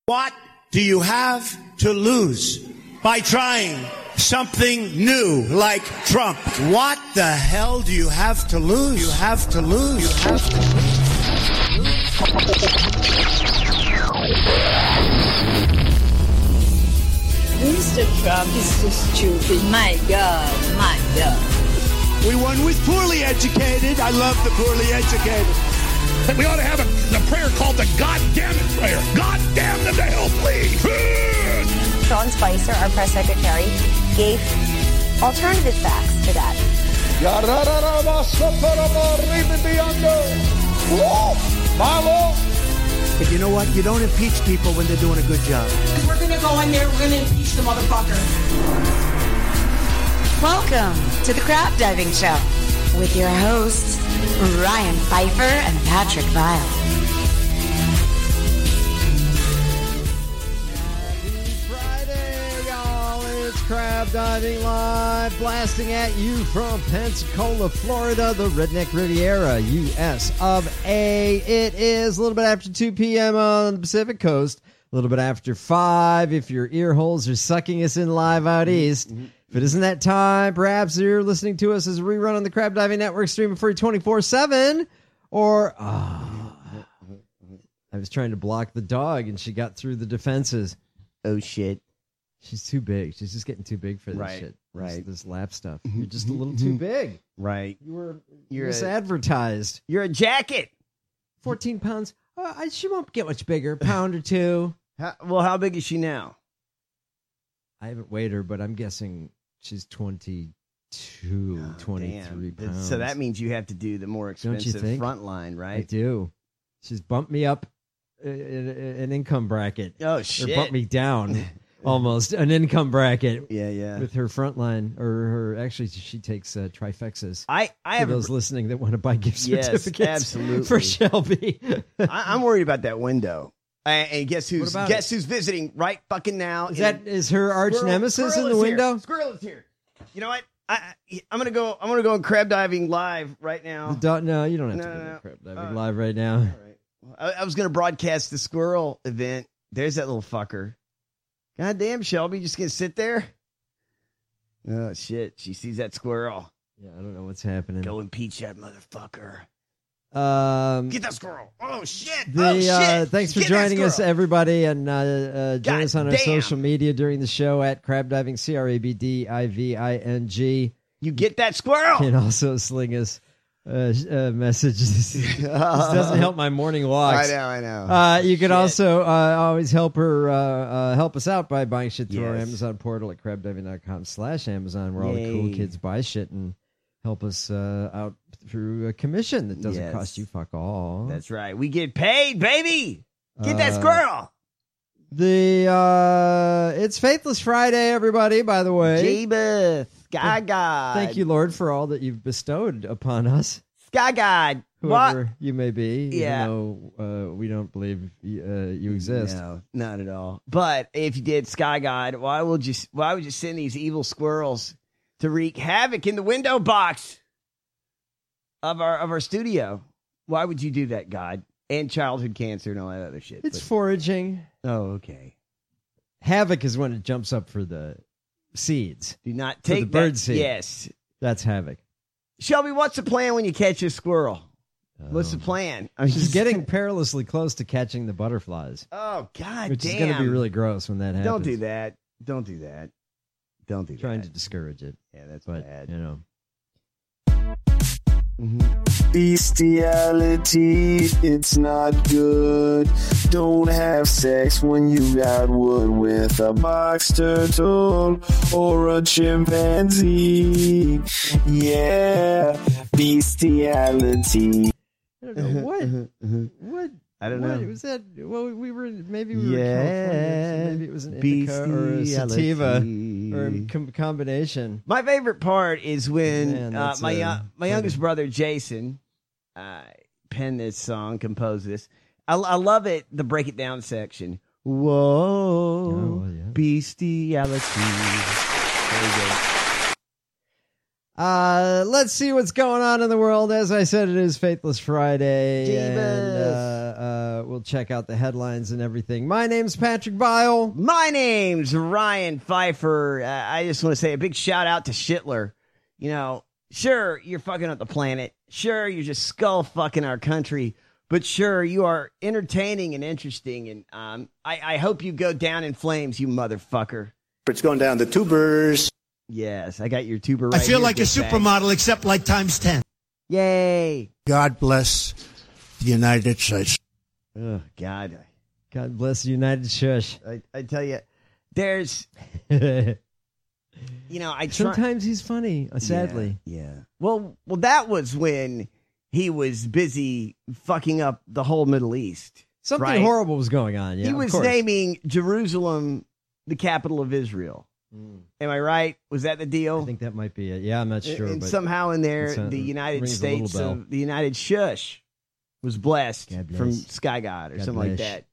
What do you have to lose by trying something new like Trump? What the hell do you have to lose? You have to lose. You have to lose. Mr. Trump is so stupid. My God, my God. We won with poorly educated. I love the poorly educated. We ought to have a prayer called the God damn it prayer. God damn them to hell, please. Sean Spicer, our press secretary, gave alternative facts to that. But you know what? You don't impeach people when they're doing a good job. We're going to go in there, we're going to impeach the motherfucker. Welcome to the Crab Diving Show with your hosts, Ryan Pfeiffer and Patrick Vile. Happy Friday, y'all. It's Crab Diving Live, blasting at you from Pensacola, Florida, the Redneck Riviera, U.S. of A. It is a little bit after 2 p.m. on the Pacific Coast, a little bit after 5 if your ear holes are sucking us in live out east. If it isn't that time, perhaps you're listening to us as a rerun on the Crab Diving Network, streaming free 24/7. Or, I was trying to block the dog, and she got through the defenses. Oh, shit. She's too big. She's just getting too big for this shit. Right. This lap stuff. You're just a little too big. Right. You're misadvertised. You're a jacket. 14 pounds. She won't get much bigger. Pound or two. How big is she now? I haven't weighed her, but I'm guessing she's 23 pounds. So that means you have to do the more expensive front line, right? I do. She's bumped me up an income bracket. Oh, shit. Or bumped me down almost an income bracket. Yeah. With her front line, actually, she takes trifexas. I have those listening that want to buy gift certificates absolutely. for Shelby. I'm worried about that window. And guess who's visiting right fucking now? Is her arch nemesis in the window? Here. Squirrel is here. You know what? I'm gonna go on crab diving live right now. No, you don't have to go on crab diving live right now. All right. I was gonna broadcast the squirrel event. There's that little fucker. God damn, Shelby, just gonna sit there? Oh shit! She sees that squirrel. Yeah, I don't know what's happening. Go impeach that motherfucker. Get that squirrel. Oh, shit. Thanks for joining us, everybody, and join us on our social media during the show at Crab Diving, CRABDIVING. You get that squirrel. You can also sling us messages. This doesn't help my morning walks. I know. You can also always help us out by buying shit through our Amazon portal at crabdiving.com/Amazon, where all the cool kids buy shit and help us out through a commission that doesn't cost you fuck all. That's right. We get paid, baby. Get that squirrel. It's Faithless Friday, everybody, by the way. Jeebus. Sky God. Thank you, Lord, for all that you've bestowed upon us. Sky God. Whoever you may be. Yeah. Even though we don't believe you exist. No, not at all. But if you did, Sky God, why would you send these evil squirrels to wreak havoc in the window box of our studio? Why would you do that, God? And childhood cancer and all that other shit. It's foraging. Oh, okay. Havoc is when it jumps up for the seeds. Do not take the bird seed. Yes. That's havoc. Shelby, what's the plan when you catch a squirrel? What's the plan? She's getting perilously close to catching the butterflies. Oh, God which damn. is going to be really gross when that happens. Don't do that. Don't do that. Trying to discourage it. Yeah, that's bad. You know. Bestiality, it's not good. Don't have sex when you got wood with a box turtle or a chimpanzee. Yeah, bestiality. I don't know what. I don't know. Was that? Well, we were in California. So maybe it was an indica or a sativa or a combination. My favorite part is when my youngest brother Jason penned this song, composed this. I love it. The break it down section. Whoa, bestiality. Very good. Let's see what's going on in the world. As I said, it is Faithless Friday. And we'll check out the headlines and everything. My name's Patrick Bile. My name's Ryan Pfeiffer. I just want to say a big shout out to Shitler. You know, sure, you're fucking up the planet. Sure, you're just skull fucking our country. But sure, you are entertaining and interesting. And I hope you go down in flames, you motherfucker. It's going down the tubers. Yes, I got your tuber right I feel here, like a big bag. supermodel, except like times 10. Yay. God bless the United States. Oh, God. God bless the United Shush. I tell you, there's, you know, Sometimes he's funny, sadly. Yeah. Well, that was when he was busy fucking up the whole Middle East. Something right? horrible was going on. Yeah, he of was course. naming Jerusalem the capital of Israel. Am I right? Was that the deal? I think that might be it. Yeah, I'm not sure. And but somehow in there, the rings United a little States bell. of the United Shush was blessed God bless. from Sky God or God something bless. like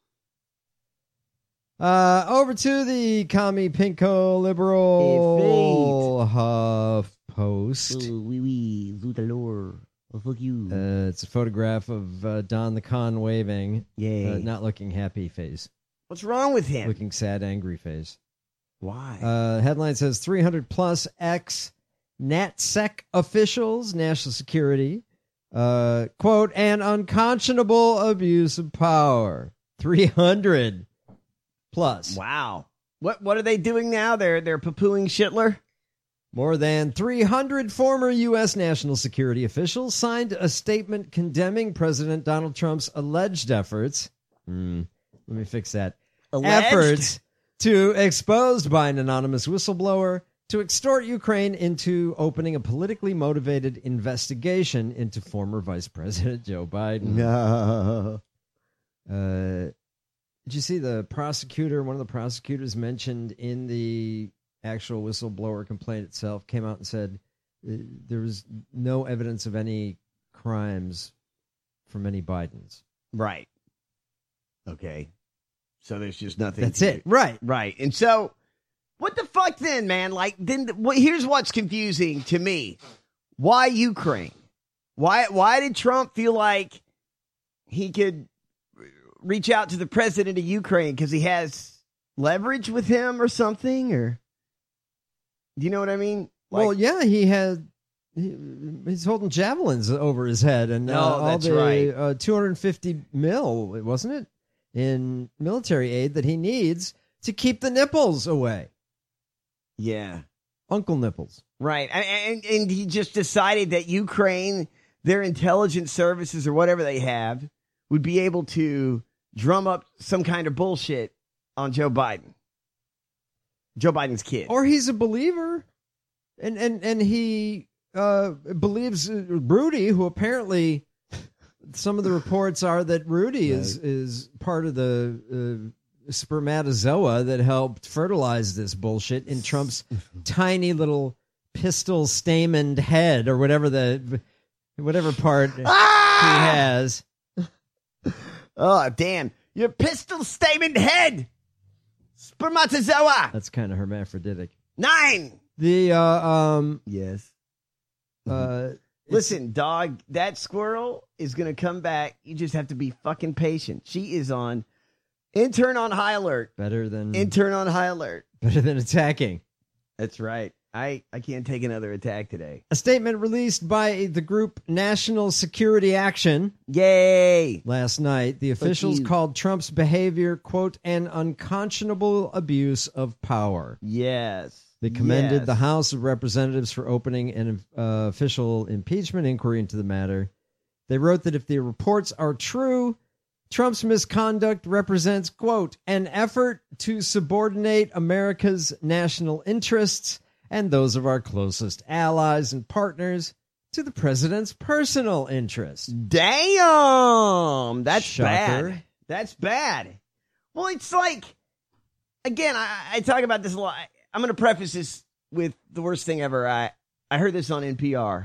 that. Over to the commie pinko liberal Huff Post. Oui, Zoudalore. Oh, fuck you. It's a photograph of Don the Con waving. Yay. Not looking happy face. What's wrong with him? Looking sad, angry face. Why? Headline says 300 plus ex-NatSec officials, national security, quote, an unconscionable abuse of power. 300 plus. Wow. What are they doing now? They're poo-pooing Shitler? More than 300 former U.S. national security officials signed a statement condemning President Donald Trump's alleged efforts. Let me fix that. Alleged? Efforts to exposed by an anonymous whistleblower to extort Ukraine into opening a politically motivated investigation into former Vice President Joe Biden. Did you see the prosecutor? One of the prosecutors mentioned in the actual whistleblower complaint itself came out and said there was no evidence of any crimes from any Bidens. Right. Okay. So there's just nothing. That's it. Right. Right. And so what the fuck then, man? Like, here's what's confusing to me. Why Ukraine? Why did Trump feel like he could reach out to the president of Ukraine? Because he has leverage with him or something? Or do you know what I mean? Like, Well, yeah, he's holding javelins over his head, and that's all the right. 250 mil, wasn't it, in military aid that he needs to keep the nipples away. Yeah. Uncle Nipples. Right. And he just decided that Ukraine, their intelligence services or whatever they have, would be able to drum up some kind of bullshit on Joe Biden. Joe Biden's kid. Or he's a believer, and he believes Rudy, who apparently some of the reports are that Rudy is part of the spermatozoa that helped fertilize this bullshit in Trump's tiny little pistol stamened head, or whatever part he has. Oh, damn. Your pistol stamened head. Spermatozoa. That's kind of hermaphroditic. 9. The yes. Listen, dog, that squirrel is going to come back. You just have to be fucking patient. She is on intern on high alert. Intern on high alert. Better than attacking. That's right. I can't take another attack today. A statement released by the group National Security Action. Yay! Last night, the officials called Trump's behavior, quote, an unconscionable abuse of power. Yes. They commended the House of Representatives for opening an official impeachment inquiry into the matter. They wrote that if the reports are true, Trump's misconduct represents, quote, an effort to subordinate America's national interests and those of our closest allies and partners to the president's personal interests. Damn! That's Shocker. bad. That's bad. Well, it's like, again, I talk about this a lot. I'm going to preface this with the worst thing ever. I heard this on NPR.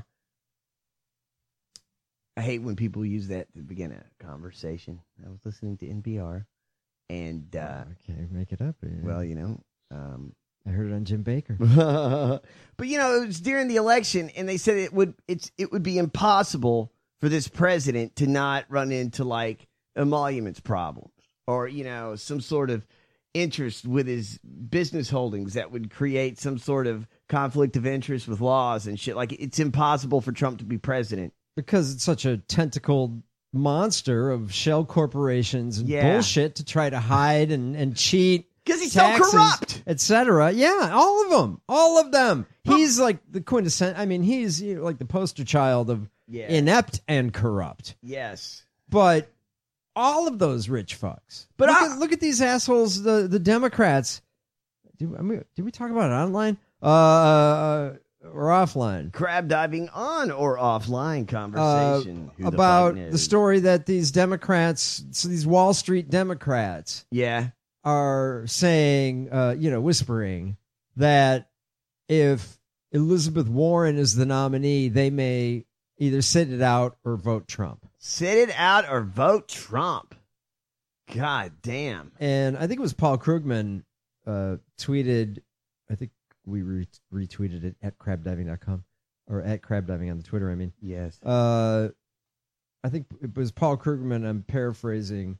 I hate when people use that to begin a conversation. I was listening to NPR, and okay, make it up. Well, you know, I heard it on Jim Baker. But you know, it was during the election, and they said it would be impossible for this president to not run into like emoluments problems or some sort of interest with his business holdings that would create some sort of conflict of interest with laws and shit. Like, it's impossible for Trump to be president because it's such a tentacled monster of shell corporations and bullshit to try to hide and cheat. Because he's taxes, so corrupt, etc. Yeah, all of them. He's like the quintessential. I mean, he's like the poster child of inept and corrupt. Yes, but all of those rich fucks. But look at these assholes, the Democrats. Did we talk about it online or offline? Crab diving on or offline conversation about the story that these Democrats, so these Wall Street Democrats, are saying, whispering that if Elizabeth Warren is the nominee, they may either sit it out or vote Trump. Sit it out or vote Trump. God damn. And I think it was Paul Krugman tweeted, I think we retweeted it at crabdiving.com or at crabdiving on the Twitter, I mean. Yes. I think it was Paul Krugman, I'm paraphrasing,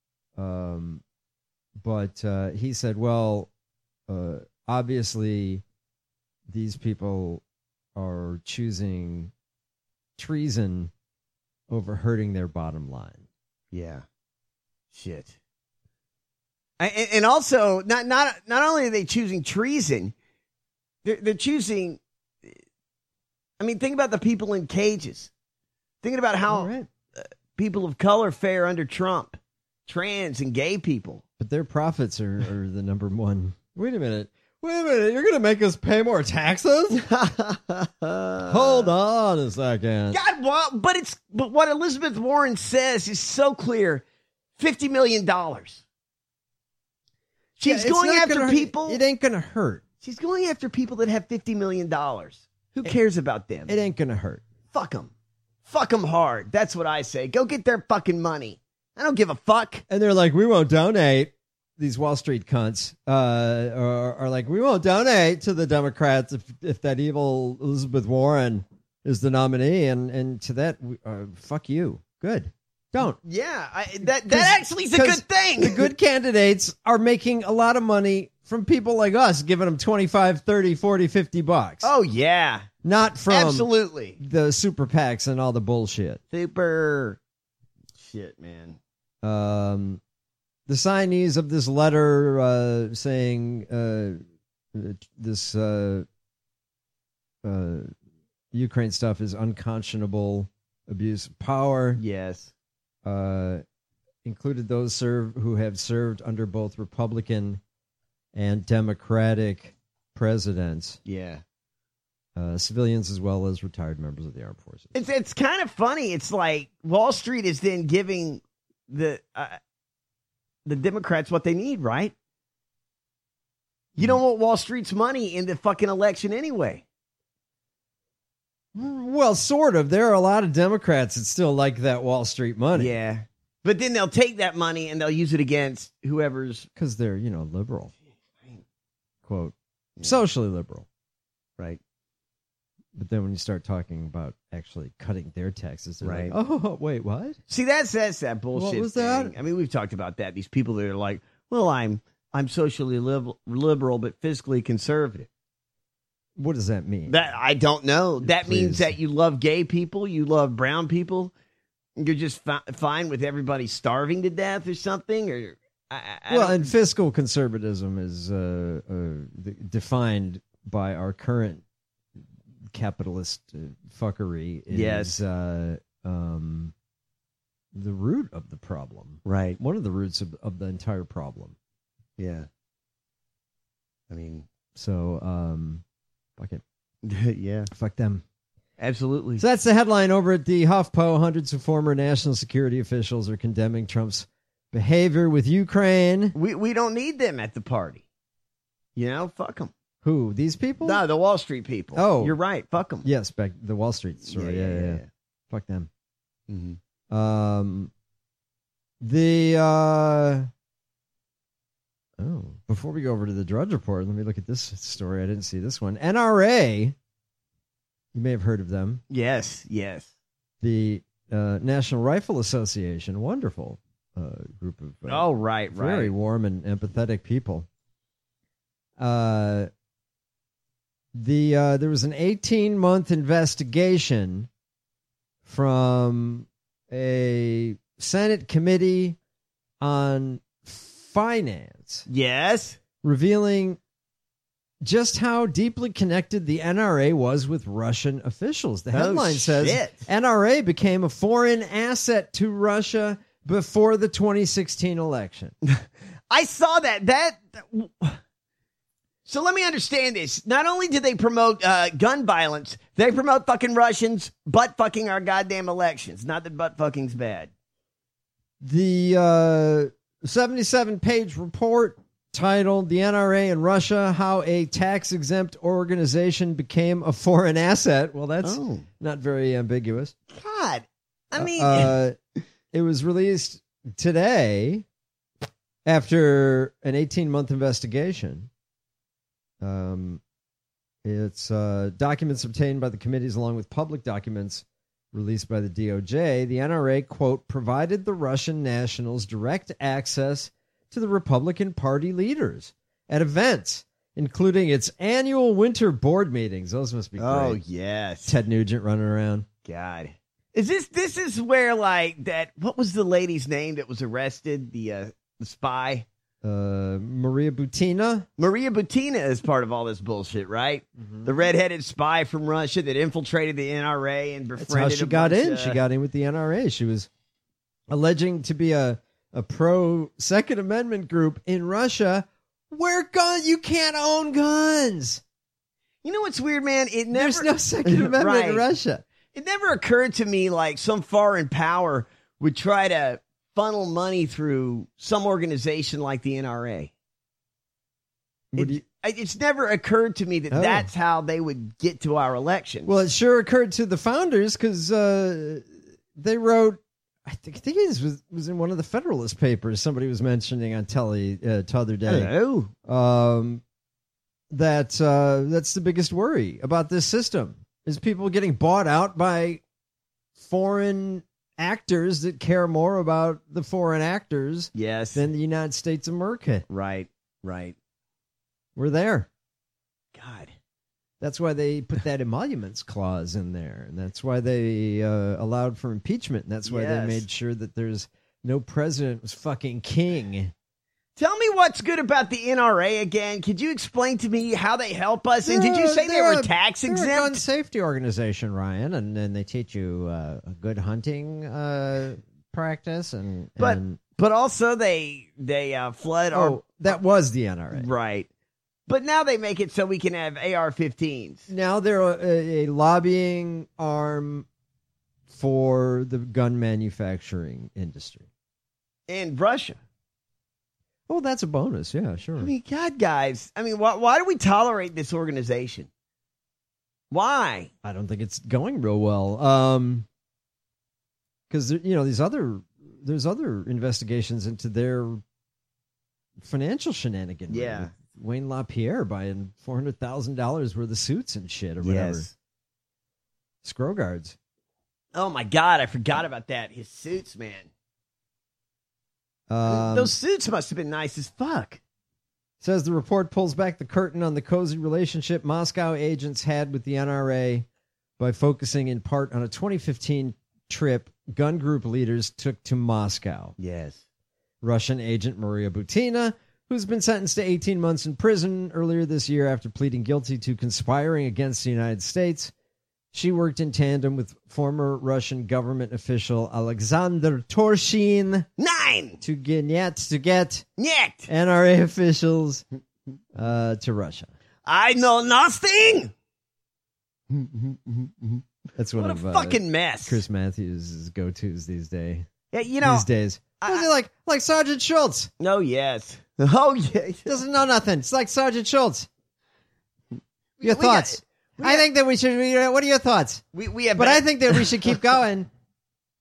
but he said, well, obviously these people are choosing treason over hurting their bottom line. Yeah. Shit. And also, not only are they choosing treason, they're choosing, I mean, think about the people in cages. Thinking about how people of color fare under Trump, trans and gay people. But their profits are the number one. Wait a minute. You're going to make us pay more taxes? Hold on a second. God, well, but what Elizabeth Warren says is so clear. $50 million. She's going after people. It ain't going to hurt. She's going after people that have $50 million. Who cares about them? It ain't going to hurt. Fuck them. Fuck them hard. That's what I say. Go get their fucking money. I don't give a fuck. And they're like, we won't donate. These Wall Street cunts are like, we won't donate to the Democrats if that evil Elizabeth Warren is the nominee. And to that, fuck you. Good. Don't. Yeah, that actually is a good thing. The good candidates are making a lot of money from people like us, giving them 25, 30, 40, 50 bucks. Oh, yeah. Not from absolutely the super PACs and all the bullshit. Super shit, man. The signees of this letter saying this Ukraine stuff is unconscionable abuse of power. Yes. Included those who have served under both Republican and Democratic presidents. Yeah. Civilians as well as retired members of the armed forces. It's kind of funny. It's like Wall Street is then giving the Democrats what they need, right? You don't want Wall Street's money in the fucking election anyway. Well, sort of. There are a lot of Democrats that still like that Wall Street money. Yeah. But then they'll take that money and they'll use it against whoever's... Because they're, liberal. Quote, socially liberal. Right. But then when you start talking about actually cutting their taxes, they're right. like, oh, wait, what? See, that's that bullshit What was thing. that? I mean, we've talked about that. These people that are like, well, I'm socially liberal but fiscally conservative. What does that mean? That I don't know. That means that you love gay people, you love brown people, you're just fine with everybody starving to death or something. Or and fiscal conservatism is defined by our current capitalist fuckery. Is, the root of the problem, right? One of the roots of the entire problem. Yeah. I mean, so. Fuck it. Yeah. Fuck them. Absolutely. So that's the headline over at the HuffPo. Hundreds of former national security officials are condemning Trump's behavior with Ukraine. We don't need them at the party. Fuck them. Who? These people? No, the Wall Street people. Oh. You're right. Fuck them. Yes, back the Wall Street story. Yeah. Fuck them. Mm-hmm. Oh, before we go over to the Drudge Report, let me look at this story. I didn't see this one. NRA, you may have heard of them. Yes. The National Rifle Association, wonderful group of very warm and empathetic people. There was an 18-month investigation from a Senate committee on finance. Yes. Revealing just how deeply connected the NRA was with Russian officials. The headline says NRA became a foreign asset to Russia before the 2016 election. I saw that. So let me understand this. Not only do they promote gun violence, they promote fucking Russians butt fucking our goddamn elections. Not that butt fucking's bad. The 77-page report titled "The NRA in Russia: How a Tax-Exempt Organization Became a Foreign Asset." Well, that's not very ambiguous. God, I mean, it was released today after an 18-month investigation. It's documents obtained by the committees along with public documents released by the DOJ. The NRA, quote, provided the Russian nationals direct access to the Republican Party leaders at events, including its annual winter board meetings. Those must be great. Oh, yes. Ted Nugent running around. God. This is where, like, that, what was the lady's name that was arrested? The spy? Maria Butina. Maria Butina is part of all this bullshit, right? Mm-hmm. The redheaded spy from Russia that infiltrated the NRA and befriended. That's how she got in. She got in with the NRA. She was alleging to be a pro Second Amendment group in Russia where you can't own guns. You know what's weird, man? There's no Second Amendment in Russia. It never occurred to me like some foreign power would try to funnel money through some organization like the NRA. It's never occurred to me that that's how they would get to our elections. Well, it sure occurred to the founders because they wrote, I think it was in one of the Federalist papers. Somebody was mentioning on telly the other day. Hello. That's the biggest worry about this system is people getting bought out by foreign actors that care more about the foreign actors than the United States of America. Right. We're there. God. That's why they put that emoluments clause in there. And that's why they allowed for impeachment. And that's why they made sure that there's no president was fucking king. Tell me what's good about the NRA again. Could you explain to me how they help us? And did you say they were tax exempt? They're a gun safety organization, Ryan, and then they teach you a good hunting practice but also they flood our. That was the NRA, right? But now they make it so we can have AR-15s. Now they're a lobbying arm for the gun manufacturing industry in Russia. Oh, that's a bonus. Yeah, sure. I mean, God, guys. I mean, why do we tolerate this organization? Why? I don't think it's going real well. Because there's other investigations into their financial shenanigans. Yeah, Wayne LaPierre buying $400,000 worth of suits and shit or whatever. Scrogards. Oh my God, I forgot about that. His suits, man. Those suits must have been nice as fuck. Says the report pulls back the curtain on the cozy relationship Moscow agents had with the NRA by focusing in part on a 2015 trip gun group leaders took to Moscow. Yes. Russian agent Maria Butina, who's been sentenced to 18 months in prison earlier this year after pleading guilty to conspiring against the United States. She worked in tandem with former Russian government official Alexander Torshin to get NRA officials to Russia. I know nothing. That's one what of a fucking mess. Chris Matthews' go-tos these days. Yeah, these days. Was it like Sergeant Schultz? No, yes. Oh, yeah. Doesn't know nothing. It's like Sergeant Schultz. Your thoughts? I think that we should. What are your thoughts? We have, but I think that we should keep going.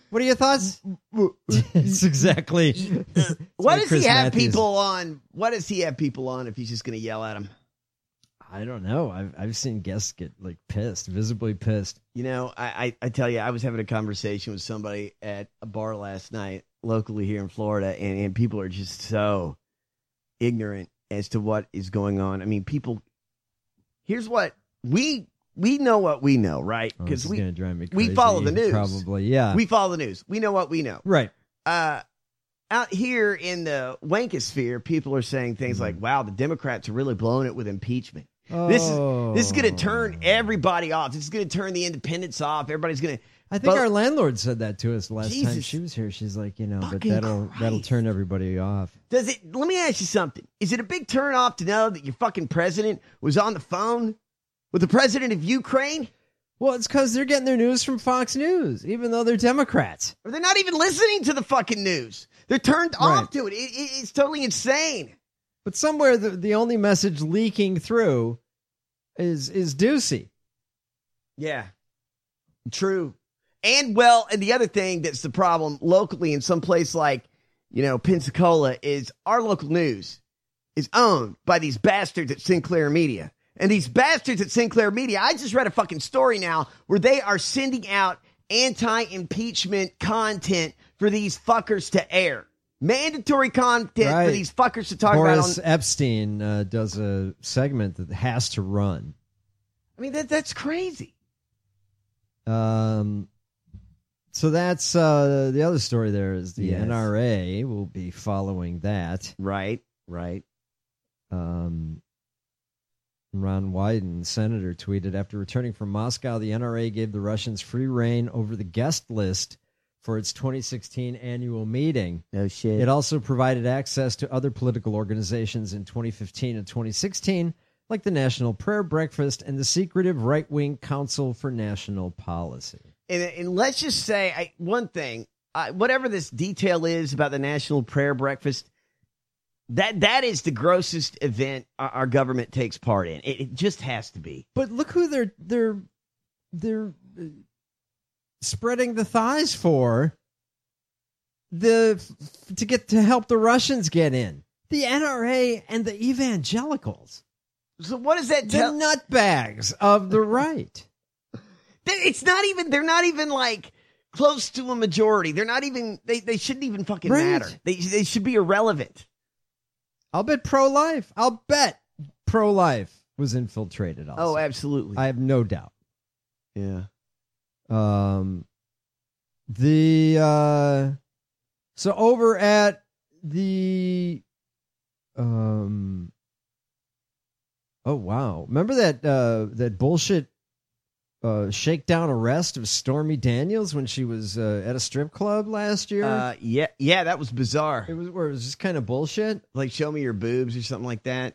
What are your thoughts? It's exactly. What does he have people on? What does he have people on if he's just going to yell at them? I don't know. I've seen guests get like pissed, visibly pissed. You know, I tell you, I was having a conversation with somebody at a bar last night, locally here in Florida, and people are just so ignorant as to what is going on. I mean, people. Here's what we know what we know, right? Because we follow the news. Probably, yeah. We follow the news. We know what we know. Right. Out here in the wankosphere, people are saying things like, wow, the Democrats are really blowing it with impeachment. This is going to turn everybody off. This is going to turn the independents off. Everybody's going to. I think our landlord said that to us last time she was here. She's like, but that'll turn everybody off. Does it? Let me ask you something. Is it a big turn off to know that your fucking president was on the phone with the president of Ukraine? Well, it's because they're getting their news from Fox News, even though they're Democrats. Or they're not even listening to the fucking news. They're turned off to it. It's totally insane. But somewhere the only message leaking through is Ducey. Yeah, true. And the other thing that's the problem locally in some place like, Pensacola is our local news is owned by these bastards at Sinclair Media. And these bastards at Sinclair Media, I just read a fucking story now where they are sending out anti-impeachment content for these fuckers to air. Mandatory content for these fuckers to talk about. Boris Epstein does a segment that has to run. I mean, that's crazy. So that's the other story there is the NRA will be following that. Right. Ron Wyden, senator, tweeted, after returning from Moscow, the NRA gave the Russians free rein over the guest list for its 2016 annual meeting. No shit. It also provided access to other political organizations in 2015 and 2016, like the National Prayer Breakfast and the secretive Right-Wing Council for National Policy. And let's just say one thing, whatever this detail is about the National Prayer Breakfast, that is the grossest event our government takes part in. It just has to be. But look who they're spreading the thighs for to help the Russians get in. The NRA and the evangelicals. So what does that tell? The nutbags of the right. It's not even. They're not even like close to a majority. They're not even. They shouldn't even fucking matter. They should be irrelevant. I'll bet pro-life was infiltrated also. Oh, absolutely. I have no doubt. Yeah. So over at the oh wow. Remember that bullshit shakedown arrest of Stormy Daniels when she was at a strip club last year? Yeah, that was bizarre. It was just kind of bullshit. Like, show me your boobs or something like that.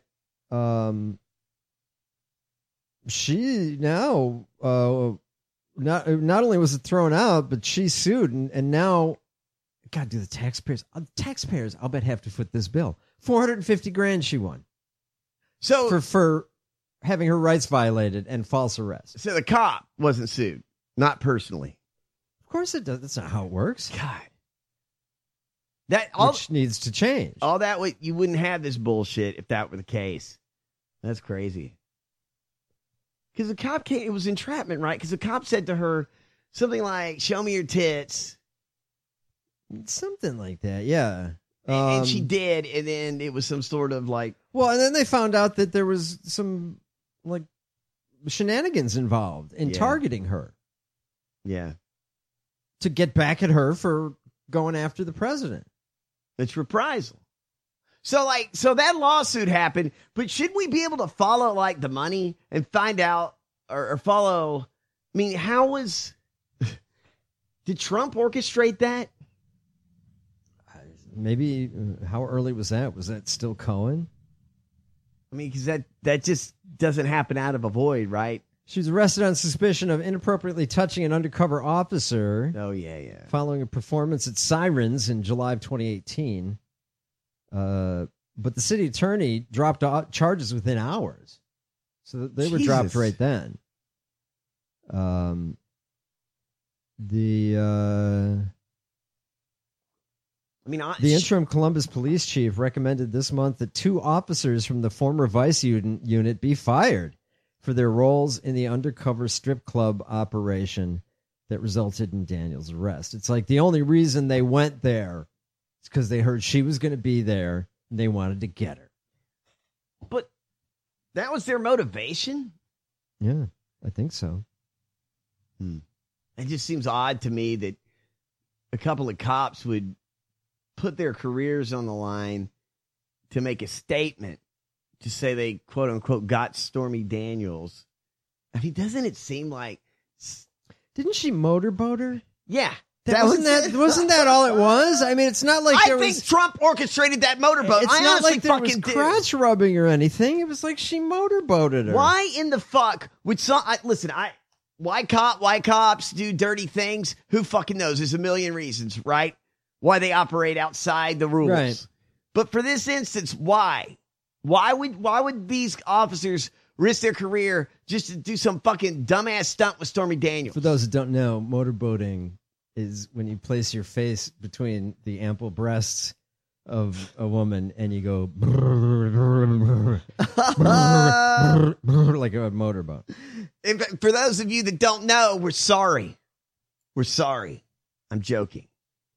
She now not only was it thrown out, but she sued and now, God, do the taxpayers I'll bet have to foot this bill. $450,000 she won. So for having her rights violated and false arrest. So the cop wasn't sued, not personally. Of course it does. That's not how it works. God. Which needs to change. All that you wouldn't have this bullshit if that were the case. That's crazy. Because the cop it was entrapment, right? Because the cop said to her something like, show me your tits. Something like that, yeah. And she did, and then it was some sort of like... Well, and then they found out that there was some like shenanigans involved in targeting her. Yeah. To get back at her for going after the president. It's reprisal. So that lawsuit happened, but should we be able to follow like the money and find out or follow? I mean, did Trump orchestrate that? Maybe. How early was that? Was that still Cohen? I mean, because that just doesn't happen out of a void, right? She was arrested on suspicion of inappropriately touching an undercover officer. Oh, yeah. Following a performance at Sirens in July of 2018. But the city attorney dropped charges within hours. So they were dropped right then. I mean, The interim Columbus police chief recommended this month that 2 officers from the former Vice unit be fired for their roles in the undercover strip club operation that resulted in Daniels' arrest. It's like the only reason they went there is because they heard she was going to be there and they wanted to get her. But that was their motivation? Yeah, I think so. It just seems odd to me that a couple of cops would put their careers on the line to make a statement to say they, quote unquote, got Stormy Daniels. I mean, doesn't it seem like... Didn't she motorboat her? Yeah. Wasn't that all it was? I mean, it's not like I think Trump orchestrated that motorboat. It's not like there was crotch rubbing or anything. It was like she motorboated her. Why in the fuck would why cops do dirty things? Who fucking knows? There's a million reasons, right? Why they operate outside the rules. Right. But for this instance, why? Why would these officers risk their career just to do some fucking dumbass stunt with Stormy Daniels? For those who don't know, motorboating is when you place your face between the ample breasts of a woman and you go like a motorboat. For those of you that don't know, we're sorry. We're sorry. I'm joking.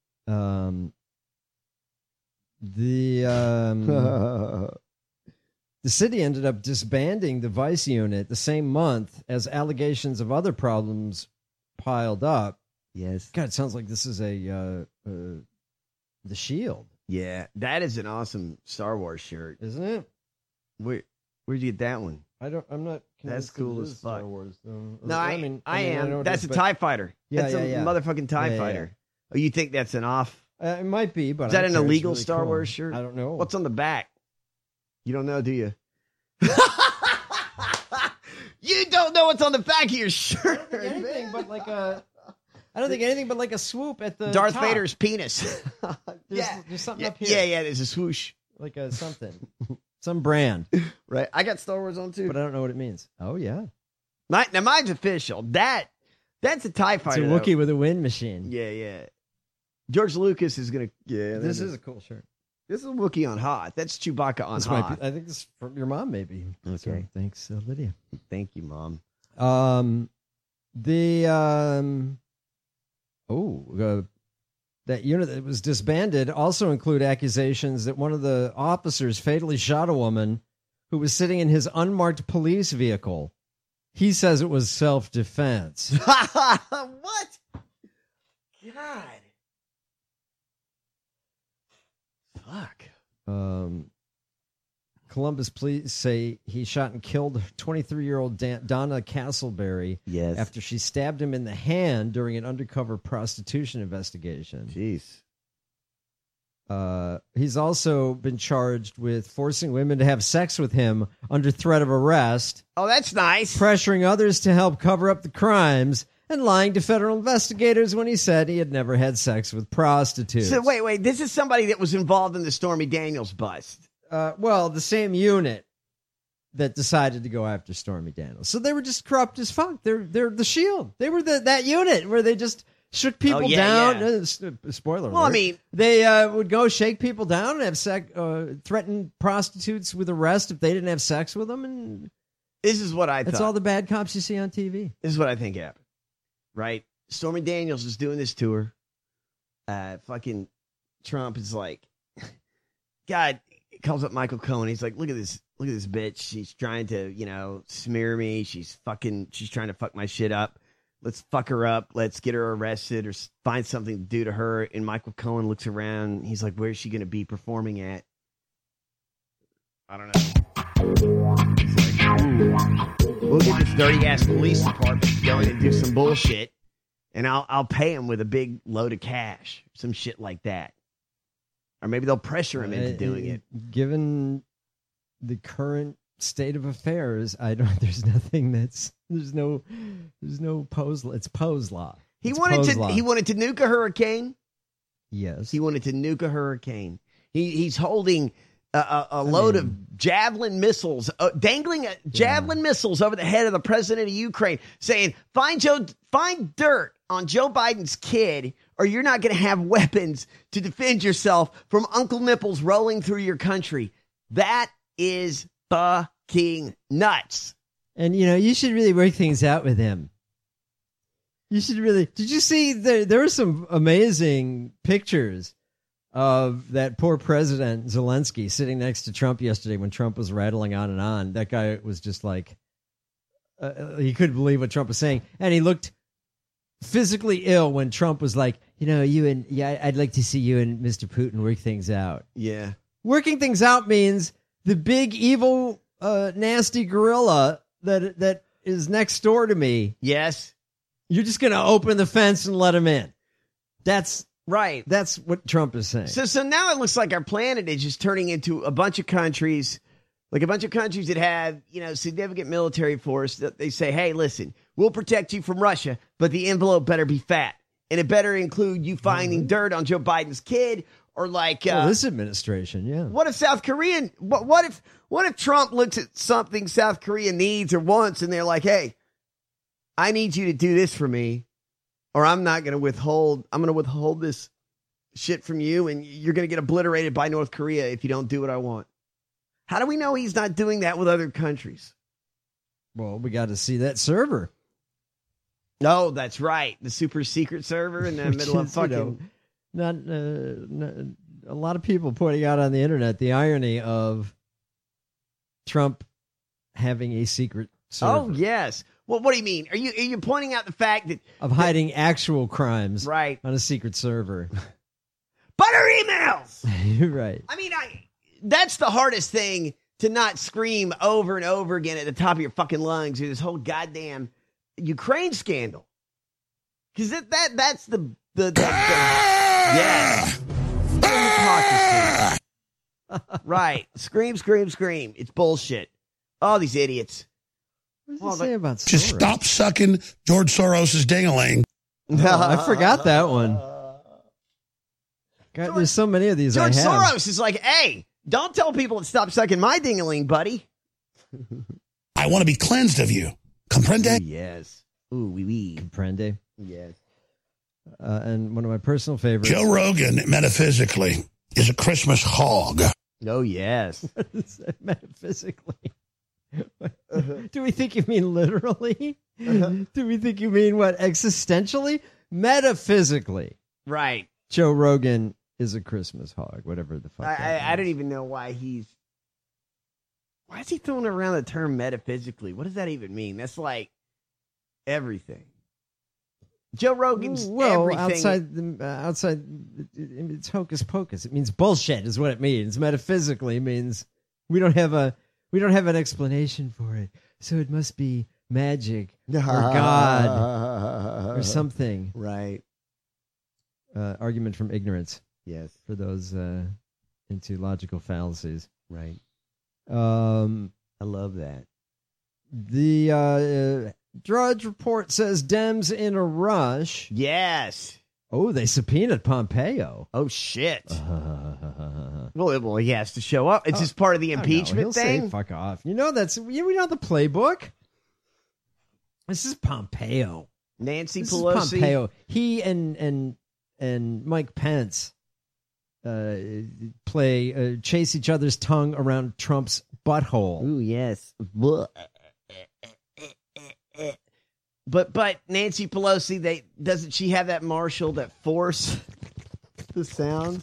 The city ended up disbanding the Vice unit the same month as allegations of other problems piled up. Yes. God, it sounds like this is The Shield. Yeah, that is an awesome Star Wars shirt, isn't it? Where'd you get that one? I'm not. That's cool as fuck. Star Wars, though. No, I am. That's a TIE fighter. Yeah, that's a motherfucking TIE fighter. Yeah. Oh, you think that's an off? It might be, but is that an illegal really Star Wars shirt? I don't know. What's on the back? You don't know, do you? You don't know what's on the back of your shirt. Anything but like a. I don't think anything but like a swoop at the Darth top. Vader's penis. There's something up here. Yeah, there's a swoosh. Like a something. Some brand. Right. I got Star Wars on too. But I don't know what it means. Oh, yeah. Now mine's official. That's a TIE fighter. It's a Wookiee with a wind machine. Yeah. George Lucas is going to... Yeah. This is a cool shirt. This is a Wookiee on hot. That's Chewbacca on hot. I think this is from your mom, maybe. Okay. So, thanks, Lydia. Thank you, Mom. That unit that was disbanded also include accusations that one of the officers fatally shot a woman who was sitting in his unmarked police vehicle. He says it was self-defense. What? God. Fuck. Columbus police say he shot and killed 23-year-old Donna Castleberry after she stabbed him in the hand during an undercover prostitution investigation. Jeez. He's also been charged with forcing women to have sex with him under threat of arrest. Oh, that's nice. Pressuring others to help cover up the crimes and lying to federal investigators when he said he had never had sex with prostitutes. So wait. This is somebody that was involved in the Stormy Daniels bust. Well, the same unit that decided to go after Stormy Daniels. So they were just corrupt as fuck. They're the Shield. They were that unit where they just shook people down. Yeah. Spoiler well, alert. I mean, they would go shake people down and have threaten prostitutes with arrest if they didn't have sex with them. And this is what I thought. That's all the bad cops you see on TV. This is what I think happened. Right? Stormy Daniels is doing this tour. Fucking Trump is like, God. Calls up Michael Cohen. He's like, look at this bitch. She's trying to, smear me. She's trying to fuck my shit up. Let's fuck her up. Let's get her arrested or find something to do to her. And Michael Cohen looks around. He's like, where's she going to be performing at? I don't know. He's like, we'll get this dirty ass police department to go in and do some bullshit. And I'll pay him with a big load of cash. Some shit like that. Or maybe they'll pressure him into doing it. Given the current state of affairs, there's no Poe's law. It's Poe's law. He wanted to nuke a hurricane. Yes. He wanted to nuke a hurricane. He's holding a load of javelin missiles, dangling javelin missiles over the head of the president of Ukraine, saying, find dirt on Joe Biden's kid, or you're not going to have weapons to defend yourself from Uncle Nipples rolling through your country. That is fucking nuts. And, you should really work things out with him. You should really. Did you see there were some amazing pictures of that poor President Zelensky sitting next to Trump yesterday when Trump was rattling on and on. That guy was just like, he couldn't believe what Trump was saying. And he looked physically ill when Trump was like, I'd like to see you and Mr. Putin work things out. Yeah. Working things out means the big, evil, nasty gorilla that is next door to me. Yes. You're just going to open the fence and let him in. That's right. That's what Trump is saying. So now it looks like our planet is just turning into a bunch of countries, like a bunch of countries that have, significant military force that they say, hey, listen, we'll protect you from Russia, but the envelope better be fat. And it better include you finding dirt on Joe Biden's kid, or like this administration, yeah. What if South Korean? What if Trump looks at something South Korea needs or wants, and they're like, hey, I need you to do this for me, or I'm not going to withhold. I'm going to withhold this shit from you, and you're going to get obliterated by North Korea if you don't do what I want. How do we know he's not doing that with other countries? Well, we got to see that server. No, that's right. The super secret server in the middle of fucking. Not a lot of people pointing out on the internet the irony of Trump having a secret server. Oh yes. Well, what do you mean? Are you pointing out the fact that of hiding actual crimes right on a secret server? Butter emails. You're right. I mean, that's the hardest thing to not scream over and over again at the top of your fucking lungs through this whole goddamn Ukraine scandal. Because that's the yes. Right. Scream, scream, scream. It's bullshit. All these idiots. What does it say about Soros? Just stop sucking George Soros' ding-a-ling. I forgot that one. God, there's so many of these. George Soros is like, hey, don't tell people to stop sucking my ding-a-ling, buddy. I want to be cleansed of you. Comprende? Ooh, yes. Ooh, oui. Comprende? Yes. And one of my personal favorites. Joe Rogan, metaphysically, is a Christmas hog. Oh, yes. Metaphysically. Do we think you mean literally? Do we think you mean what, existentially? Metaphysically. Right. Joe Rogan is a Christmas hog, whatever the fuck. I don't even know why why is he throwing around the term metaphysically? What does that even mean? That's like everything. Joe Rogan's everything. Outside, it's hocus pocus. It means bullshit is what it means. Metaphysically means we don't have an explanation for it. So it must be magic or God or something. Right. Argument from ignorance. Yes. For those into logical fallacies. Right. I love that. The Drudge Report says Dems in a rush. Yes. Oh, they subpoenaed Pompeo. Oh, shit. Well, he has to show up. It's just part of the impeachment thing. Say, fuck off. We know the playbook. This is Pompeo. Nancy This Pelosi. is Pompeo. He and Mike Pence chase each other's tongue around Trump's butthole. Ooh, yes. But Nancy Pelosi, doesn't she have that marshal that force the sounds?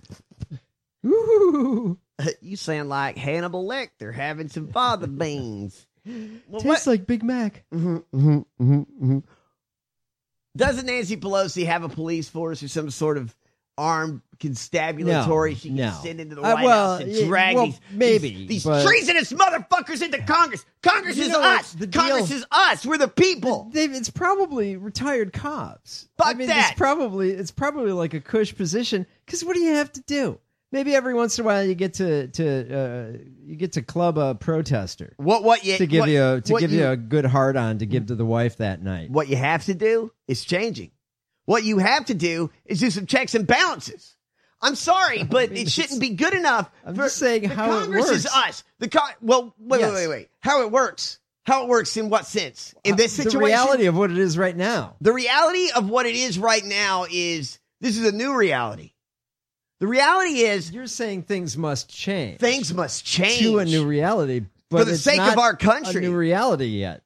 Ooh. You sound like Hannibal Lecter having some fava beans. Tastes like Big Mac. Doesn't Nancy Pelosi have a police force or some sort of armed constabulatory she can send into the White House and drag these treasonous motherfuckers into Congress? Congress is us. Congress is us. We're the people. It's probably retired cops. Fuck that. It's probably like a cush position. Because what do you have to do? Maybe every once in a while you get to club a protester. To give you a good hard on to give to the wife that night. What you have to do is changing. What you have to do is do some checks and balances. I'm sorry, but it shouldn't be good enough. I'm just saying how Congress it works. is us. Wait. How it works How it works in what sense? In this situation? The reality of what it is right now. The reality of what it is right now is this is a new reality. The reality is... You're saying things must change. Things must change. To a new reality. But for the sake of our country. A new reality yet.